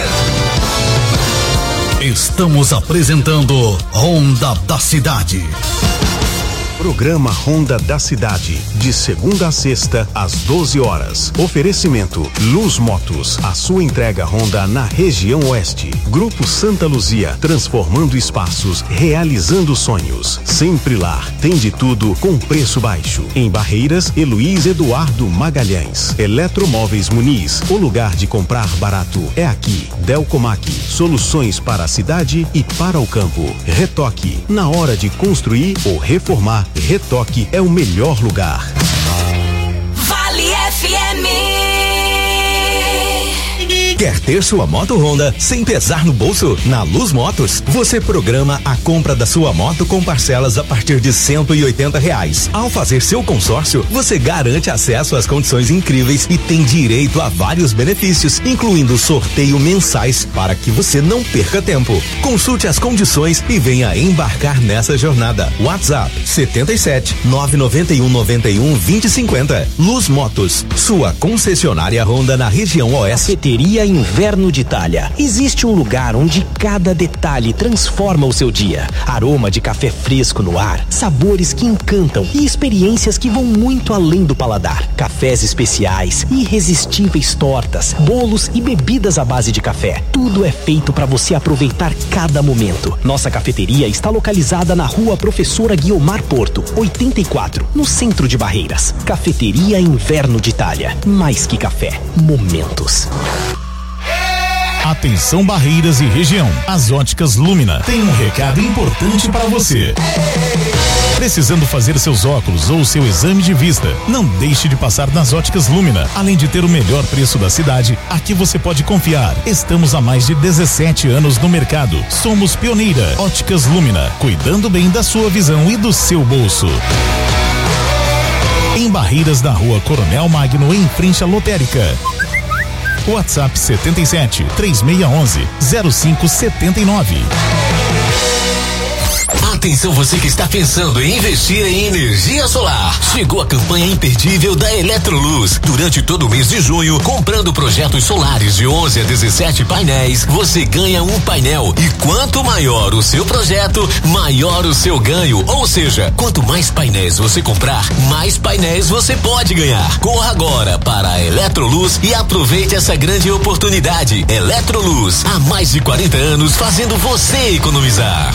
Estamos apresentando Ronda da Cidade. Programa Ronda da Cidade, de segunda a sexta, às 12 horas. Oferecimento Luz Motos, a sua entrega Honda na região oeste. Grupo Santa Luzia, transformando espaços, realizando sonhos. Sempre Lar, tem de tudo com preço baixo. Em Barreiras, Luiz Eduardo Magalhães. Eletromóveis Muniz, o lugar de comprar barato é aqui. Delcomac, soluções para a cidade e para o campo. Retoque, na hora de construir ou reformar, Retoque é o melhor lugar. Vale FM. Quer ter sua moto Honda sem pesar no bolso? Na Luz Motos, você programa a compra da sua moto com parcelas a partir de R$180. Ao fazer seu consórcio, você garante acesso às condições incríveis e tem direito a vários benefícios, incluindo sorteio mensais para que você não perca tempo. Consulte as condições e venha embarcar nessa jornada. WhatsApp 77 991 91 2050. Luz Motos, sua concessionária Honda na região oeste. Cafeteria Inverno de Itália. Existe um lugar onde cada detalhe transforma o seu dia. Aroma de café fresco no ar, sabores que encantam e experiências que vão muito além do paladar. Cafés especiais, irresistíveis tortas, bolos e bebidas à base de café. Tudo é feito para você aproveitar cada momento. Nossa cafeteria está localizada na Rua Professora Guiomar Porto, 84, no centro de Barreiras. Cafeteria Inverno de Itália. Mais que café, momentos. Atenção Barreiras e região. As Óticas Lumina tem um recado importante para você. Precisando fazer seus óculos ou seu exame de vista? Não deixe de passar nas Óticas Lumina. Além de ter o melhor preço da cidade, aqui você pode confiar. Estamos há mais de 17 anos no mercado. Somos pioneira. Óticas Lumina, cuidando bem da sua visão e do seu bolso. Em Barreiras, na Rua Coronel Magno, em frente à lotérica. WhatsApp 77 3611 0579. Atenção, você que está pensando em investir em energia solar. Chegou a campanha imperdível da Eletroluz. Durante todo o mês de junho, comprando projetos solares de 11 a 17 painéis, você ganha um painel. E quanto maior o seu projeto, maior o seu ganho. Ou seja, quanto mais painéis você comprar, mais painéis você pode ganhar. Corra agora para a Eletroluz e aproveite essa grande oportunidade. Eletroluz, há mais de 40 anos fazendo você economizar.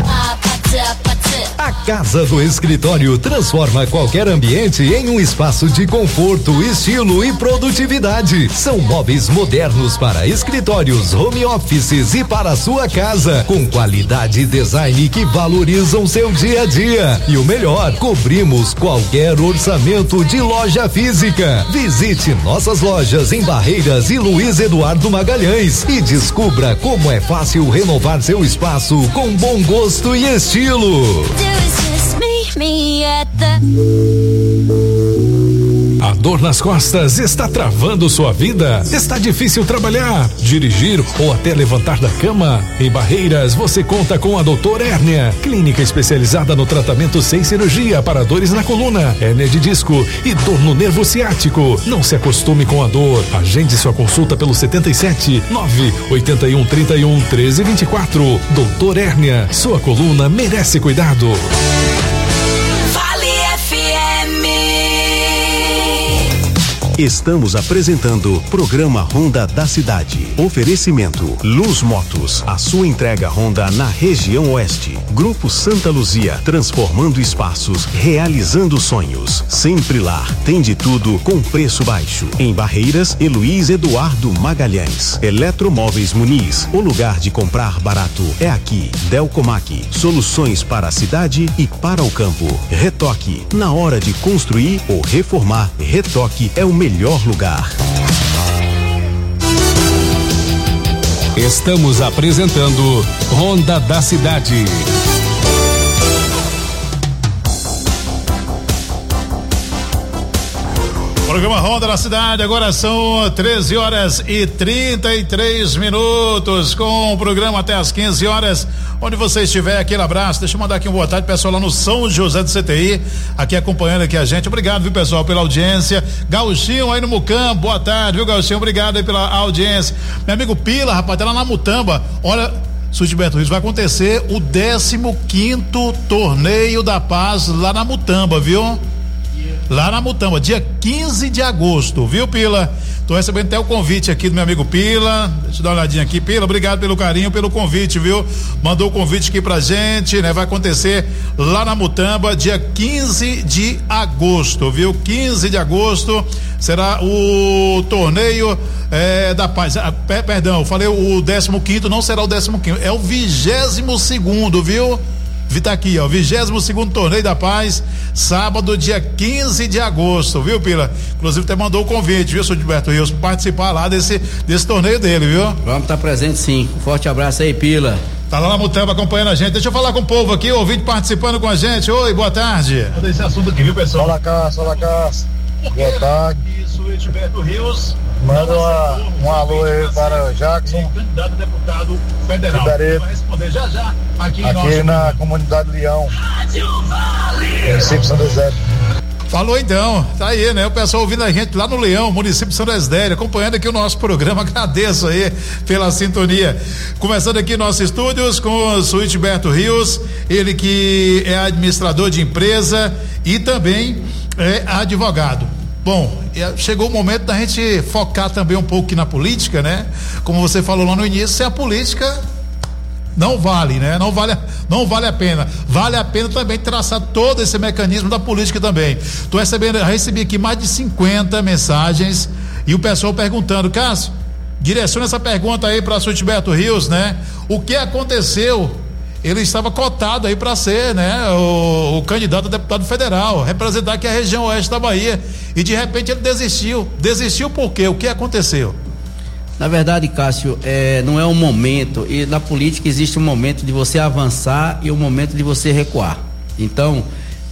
A Casa do Escritório transforma qualquer ambiente em um espaço de conforto, estilo e produtividade. São móveis modernos para escritórios, home offices e para a sua casa, com qualidade e design que valorizam seu dia a dia. E o melhor, cobrimos qualquer orçamento de loja física. Visite nossas lojas em Barreiras e Luiz Eduardo Magalhães e descubra como é fácil renovar seu espaço com bom gosto e estilo. A dor nas costas está travando sua vida? Está difícil trabalhar, dirigir ou até levantar da cama? Em Barreiras, você conta com a Doutor Hérnia, clínica especializada no tratamento sem cirurgia para dores na coluna, hérnia de disco e dor no nervo ciático. Não se acostume com a dor. Agende sua consulta pelo 77 981 31 1324. Doutor Hérnia, sua coluna merece cuidado. Estamos apresentando Programa Ronda da Cidade. Oferecimento Luz Motos, a sua entrega Honda na região oeste. Grupo Santa Luzia, transformando espaços, realizando sonhos. Sempre Lar, tem de tudo com preço baixo. Em Barreiras, Luiz Eduardo Magalhães. Eletromóveis Muniz, o lugar de comprar barato é aqui. Delcomac, soluções para a cidade e para o campo. Retoque, na hora de construir ou reformar, Retoque é o melhor lugar. Estamos apresentando Ronda da Cidade. Programa Ronda da Cidade, agora são 13 horas e 33 minutos, com o programa até as 15 horas. Onde você estiver, aquele abraço. Deixa eu mandar aqui uma boa tarde, pessoal, lá no São José do CTI, aqui acompanhando aqui a gente. Obrigado, viu, pessoal, pela audiência. Gauchinho aí no Mucambo, boa tarde, viu, Gauchinho? Obrigado aí pela audiência. Meu amigo Pila, rapaz, tá lá na Mutamba. Olha, Gilberto Rios, vai acontecer o 15º Torneio da Paz lá na Mutamba, viu? Lá na Mutamba, dia 15 de agosto, viu, Pila? Tô recebendo até o convite aqui do meu amigo Pila. Deixa eu dar uma olhadinha aqui, Pila, obrigado pelo carinho, pelo convite, viu? Mandou o convite aqui pra gente, né? Vai acontecer lá na Mutamba, dia 15 de agosto, viu? 15 de agosto será o torneio da paz. Perdão, eu falei o 15º, não será o 15º, é o 22º, viu? Tá aqui, ó, 22º Torneio da Paz, sábado, dia 15 de agosto, viu, Pila? Inclusive até mandou o convite, viu, Gilberto Rios, para participar lá desse torneio dele, viu? Vamos estar presente, sim. Um forte abraço aí, Pila. Tá lá na Mutamba acompanhando a gente. Deixa eu falar com o povo aqui, ouvinte participando com a gente. Oi, boa tarde. Manda esse assunto aqui, viu, pessoal? Fala, Cássio. Boa tarde. Isso, Gilberto Rios. Manda um alô aí para o Jackson, candidato a deputado federal. Vai responder já aqui na comunidade Leão, município São José. Falou então, tá aí, né? O pessoal ouvindo a gente lá no Leão, município de São José, acompanhando aqui o nosso programa. Agradeço aí pela sintonia. Começando aqui nossos estúdios com o Gilberto Rios, ele que é administrador de empresa e também é advogado. Bom, chegou o momento da gente focar também um pouco aqui na política, né? Como você falou lá no início, se a política não vale, né? Não vale a pena. Vale a pena também traçar todo esse mecanismo da política também. Recebi aqui mais de 50 mensagens e o pessoal perguntando, Cássio, direciona essa pergunta aí para o Gilberto Rios, né? O que aconteceu? Ele estava cotado aí para ser, né, o candidato a deputado federal, representar aqui a região oeste da Bahia, e de repente ele desistiu por quê? O que aconteceu? Na verdade, Cássio, não é um momento, e na política existe um momento de você avançar e um momento de você recuar. Então,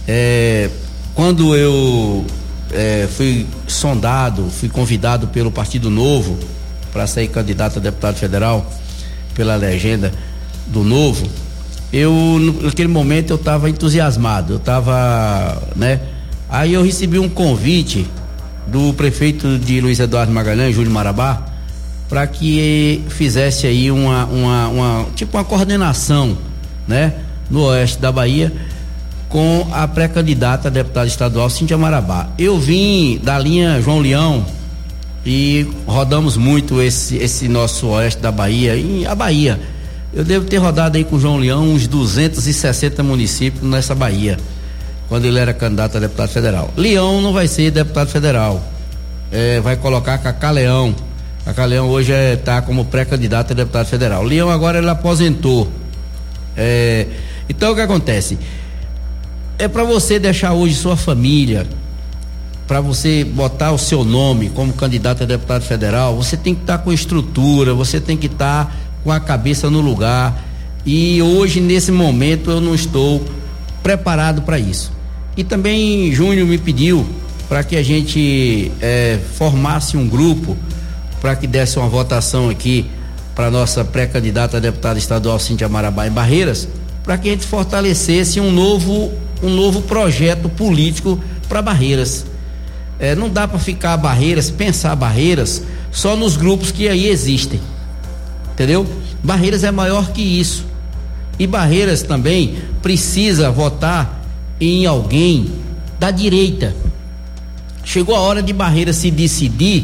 quando eu fui convidado pelo Partido Novo para ser candidato a deputado federal pela legenda do Novo, naquele momento eu estava entusiasmado, né? Aí eu recebi um convite do prefeito de Luiz Eduardo Magalhães, Júlio Marabá, para que fizesse aí uma coordenação, né? No oeste da Bahia, com a pré-candidata a deputada estadual Cíntia Marabá. Eu vim da linha João Leão e rodamos muito esse nosso oeste da Bahia, e a Bahia. Eu devo ter rodado aí com o João Leão uns 260 municípios nessa Bahia, quando ele era candidato a deputado federal. Leão não vai ser deputado federal, vai colocar Cacá Leão. Cacá Leão hoje está como pré-candidato a deputado federal. Leão agora ele aposentou. Então o que acontece? É para você deixar hoje sua família, para você botar o seu nome como candidato a deputado federal, você tem que estar com estrutura, você tem que estar com a cabeça no lugar, e hoje nesse momento eu não estou preparado para isso. E também Júnior me pediu para que a gente formasse um grupo para que desse uma votação aqui para nossa pré-candidata a deputada estadual Cíntia Marabá em Barreiras, para que a gente fortalecesse um novo projeto político para Barreiras. Não dá para ficar pensar Barreiras só nos grupos que aí existem. Entendeu? Barreiras é maior que isso. E Barreiras também precisa votar em alguém da direita. Chegou a hora de Barreiras se decidir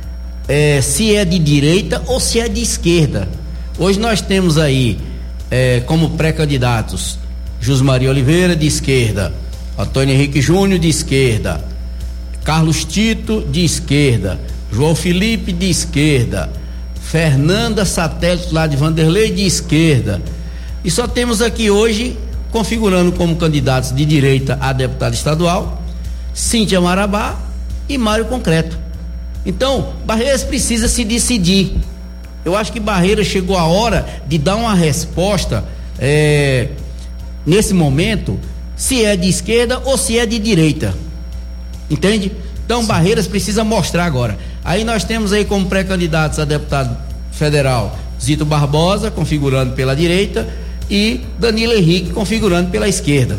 se é de direita ou se é de esquerda. Hoje nós temos aí como pré-candidatos Jusmaria Oliveira, de esquerda, Antônio Henrique Júnior, de esquerda, Carlos Tito, de esquerda, João Felipe, de esquerda, Fernanda Satélite lá de Vanderlei, de esquerda, e só temos aqui hoje configurando como candidatos de direita a deputada estadual Cíntia Marabá e Mário Concreto. Então Barreiras precisa se decidir. Eu acho que Barreiras chegou a hora de dar uma resposta nesse momento, se é de esquerda ou se é de direita, entende? Então Barreiras precisa mostrar agora. Aí nós temos aí como pré-candidatos a deputado federal Zito Barbosa, configurando pela direita, e Danilo Henrique, configurando pela esquerda.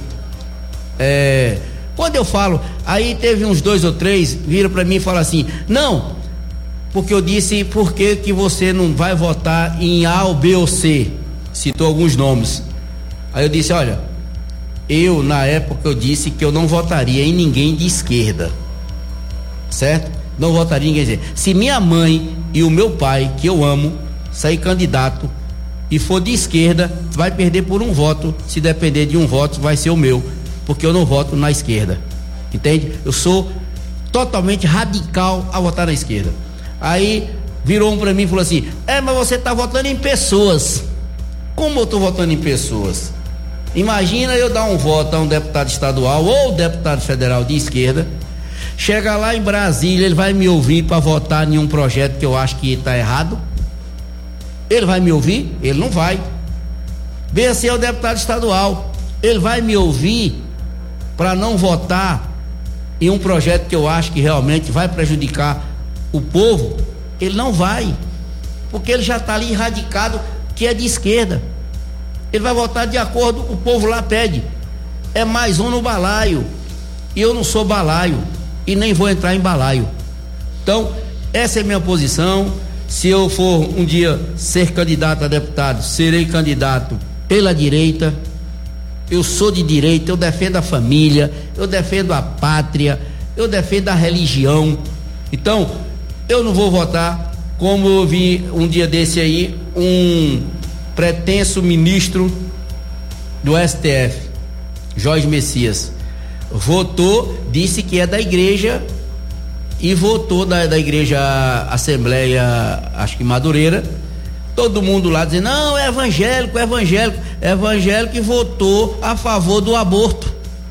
Quando eu falo, aí teve uns 2 ou 3 viram para mim e falaram assim: não, porque eu disse, por que você não vai votar em A ou B ou C? Citou alguns nomes. Aí eu disse: olha, eu na época eu disse que eu não votaria em ninguém de esquerda, certo? Não votaria em ninguém. Se minha mãe e o meu pai, que eu amo, sair candidato e for de esquerda, vai perder por um voto. Se depender de um voto, vai ser o meu, porque eu não voto na esquerda, entende? Eu sou totalmente radical a votar na esquerda. Aí virou um pra mim e falou assim: mas você tá votando em pessoas. Como eu tô votando em pessoas? Imagina eu dar um voto a um deputado estadual ou deputado federal de esquerda, chega lá em Brasília, ele vai me ouvir para votar em um projeto que eu acho que tá errado? Ele vai me ouvir? Ele não vai. Vencer o deputado estadual, ele vai me ouvir para não votar em um projeto que eu acho que realmente vai prejudicar o povo? Ele não vai, porque ele já está ali radicado que é de esquerda. Ele vai votar de acordo, o povo lá pede. É mais um no balaio, e eu não sou balaio e nem vou entrar em balaio. Então essa é a minha posição. Se eu for um dia ser candidato a deputado, serei candidato pela direita. Eu sou de direita, eu defendo a família, eu defendo a pátria, eu defendo a religião. Então eu não vou votar como eu vi um dia desse aí, um pretenso ministro do STF, Jorge Messias, votou, disse que é da igreja, e votou da igreja Assembleia, acho que Madureira, todo mundo lá dizendo: não, é evangélico, e votou a favor do aborto.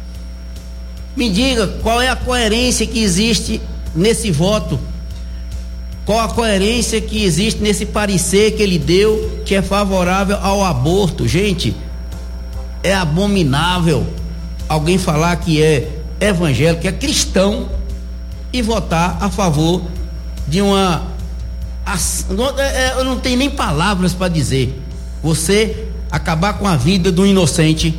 Me diga, qual é a coerência que existe nesse voto? Qual a coerência que existe nesse parecer que ele deu, que é favorável ao aborto? Gente, é abominável alguém falar que é evangélico, que é cristão, e votar a favor de uma... eu não tenho nem palavras para dizer. Você acabar com a vida do inocente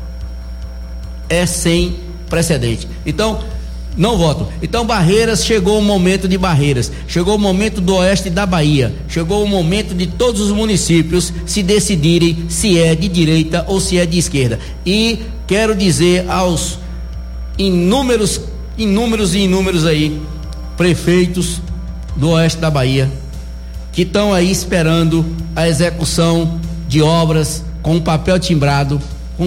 é sem precedente. Então não voto. Então Barreiras, chegou o momento de Barreiras, chegou o momento do oeste da Bahia, chegou o momento de todos os municípios se decidirem se é de direita ou se é de esquerda. E quero dizer aos inúmeros aí prefeitos do oeste da Bahia que estão aí esperando a execução de obras com um papel timbrado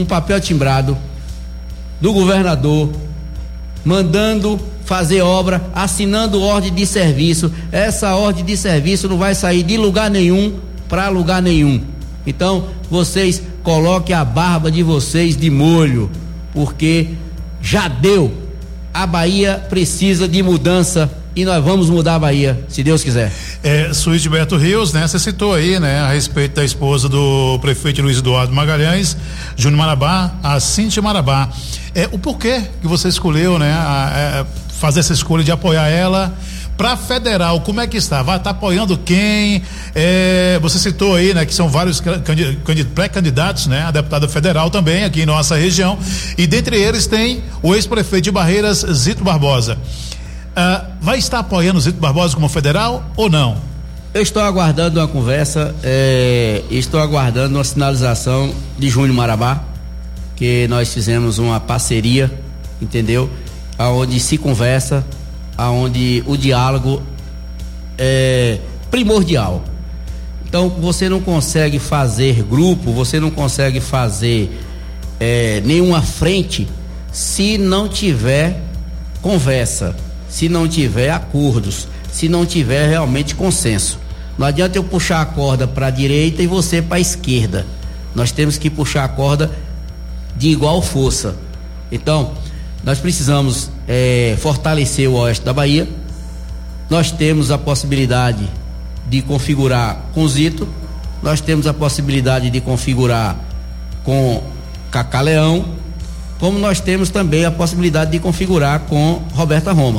do governador, mandando fazer obra, assinando ordem de serviço. Essa ordem de serviço não vai sair de lugar nenhum para lugar nenhum. Então vocês coloquem a barba de vocês de molho, porque já deu. A Bahia precisa de mudança e nós vamos mudar a Bahia, se Deus quiser. Suíte Beto Rios, né? Você citou aí, né? A respeito da esposa do prefeito Luiz Eduardo Magalhães, Júnior Marabá, a Cíntia Marabá. O porquê que você escolheu, né? Fazer essa escolha de apoiar ela para federal, como é que está? Vai estar apoiando quem? Você citou aí, né, que são vários pré-candidatos, né, a deputada federal também aqui em nossa região, e dentre eles tem o ex-prefeito de Barreiras, Zito Barbosa. Vai estar apoiando o Zito Barbosa como federal ou não? Eu estou aguardando uma conversa, estou aguardando uma sinalização de Júnior Marabá, que nós fizemos uma parceria, entendeu? Aonde se conversa, aonde o diálogo é primordial. Então você não consegue fazer grupo, você não consegue fazer nenhuma frente se não tiver conversa, se não tiver acordos, se não tiver realmente consenso. Não adianta eu puxar a corda para a direita e você para a esquerda. Nós temos que puxar a corda de igual força. Então nós precisamos fortalecer o oeste da Bahia. Nós temos a possibilidade de configurar com Zito, nós temos a possibilidade de configurar com Cacá Leão, como nós temos também a possibilidade de configurar com Roberta Roma.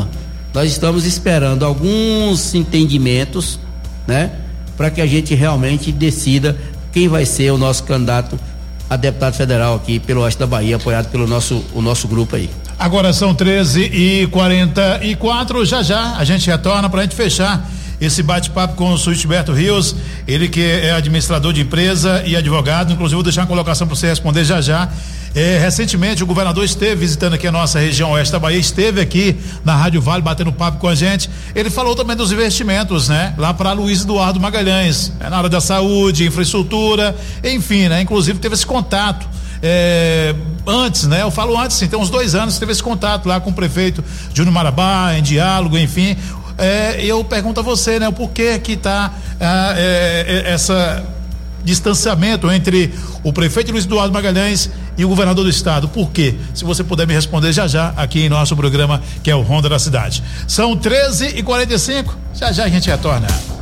Nós estamos esperando alguns entendimentos, né? Para que a gente realmente decida quem vai ser o nosso candidato a deputado federal aqui pelo oeste da Bahia, apoiado pelo o nosso grupo aí. Agora são 13h44, já a gente retorna pra gente fechar esse bate-papo com o Suítiberto Rios, ele que é administrador de empresa e advogado. Inclusive vou deixar uma colocação para você responder já. Recentemente o governador esteve visitando aqui a nossa região oeste da Bahia, esteve aqui na Rádio Vale batendo papo com a gente. Ele falou também dos investimentos, né? Lá para Luiz Eduardo Magalhães, na área da saúde, infraestrutura, enfim, né? Inclusive teve esse contato antes, né? Eu falo antes, sim, tem uns 2 anos teve esse contato lá com o prefeito Júnior Marabá, em diálogo, enfim. Eu pergunto a você, né? O porquê que tá essa distanciamento entre o prefeito Luiz Eduardo Magalhães e o governador do estado? Por quê? Se você puder me responder já aqui em nosso programa, que é o Ronda da Cidade. São 13h45, já a gente retorna.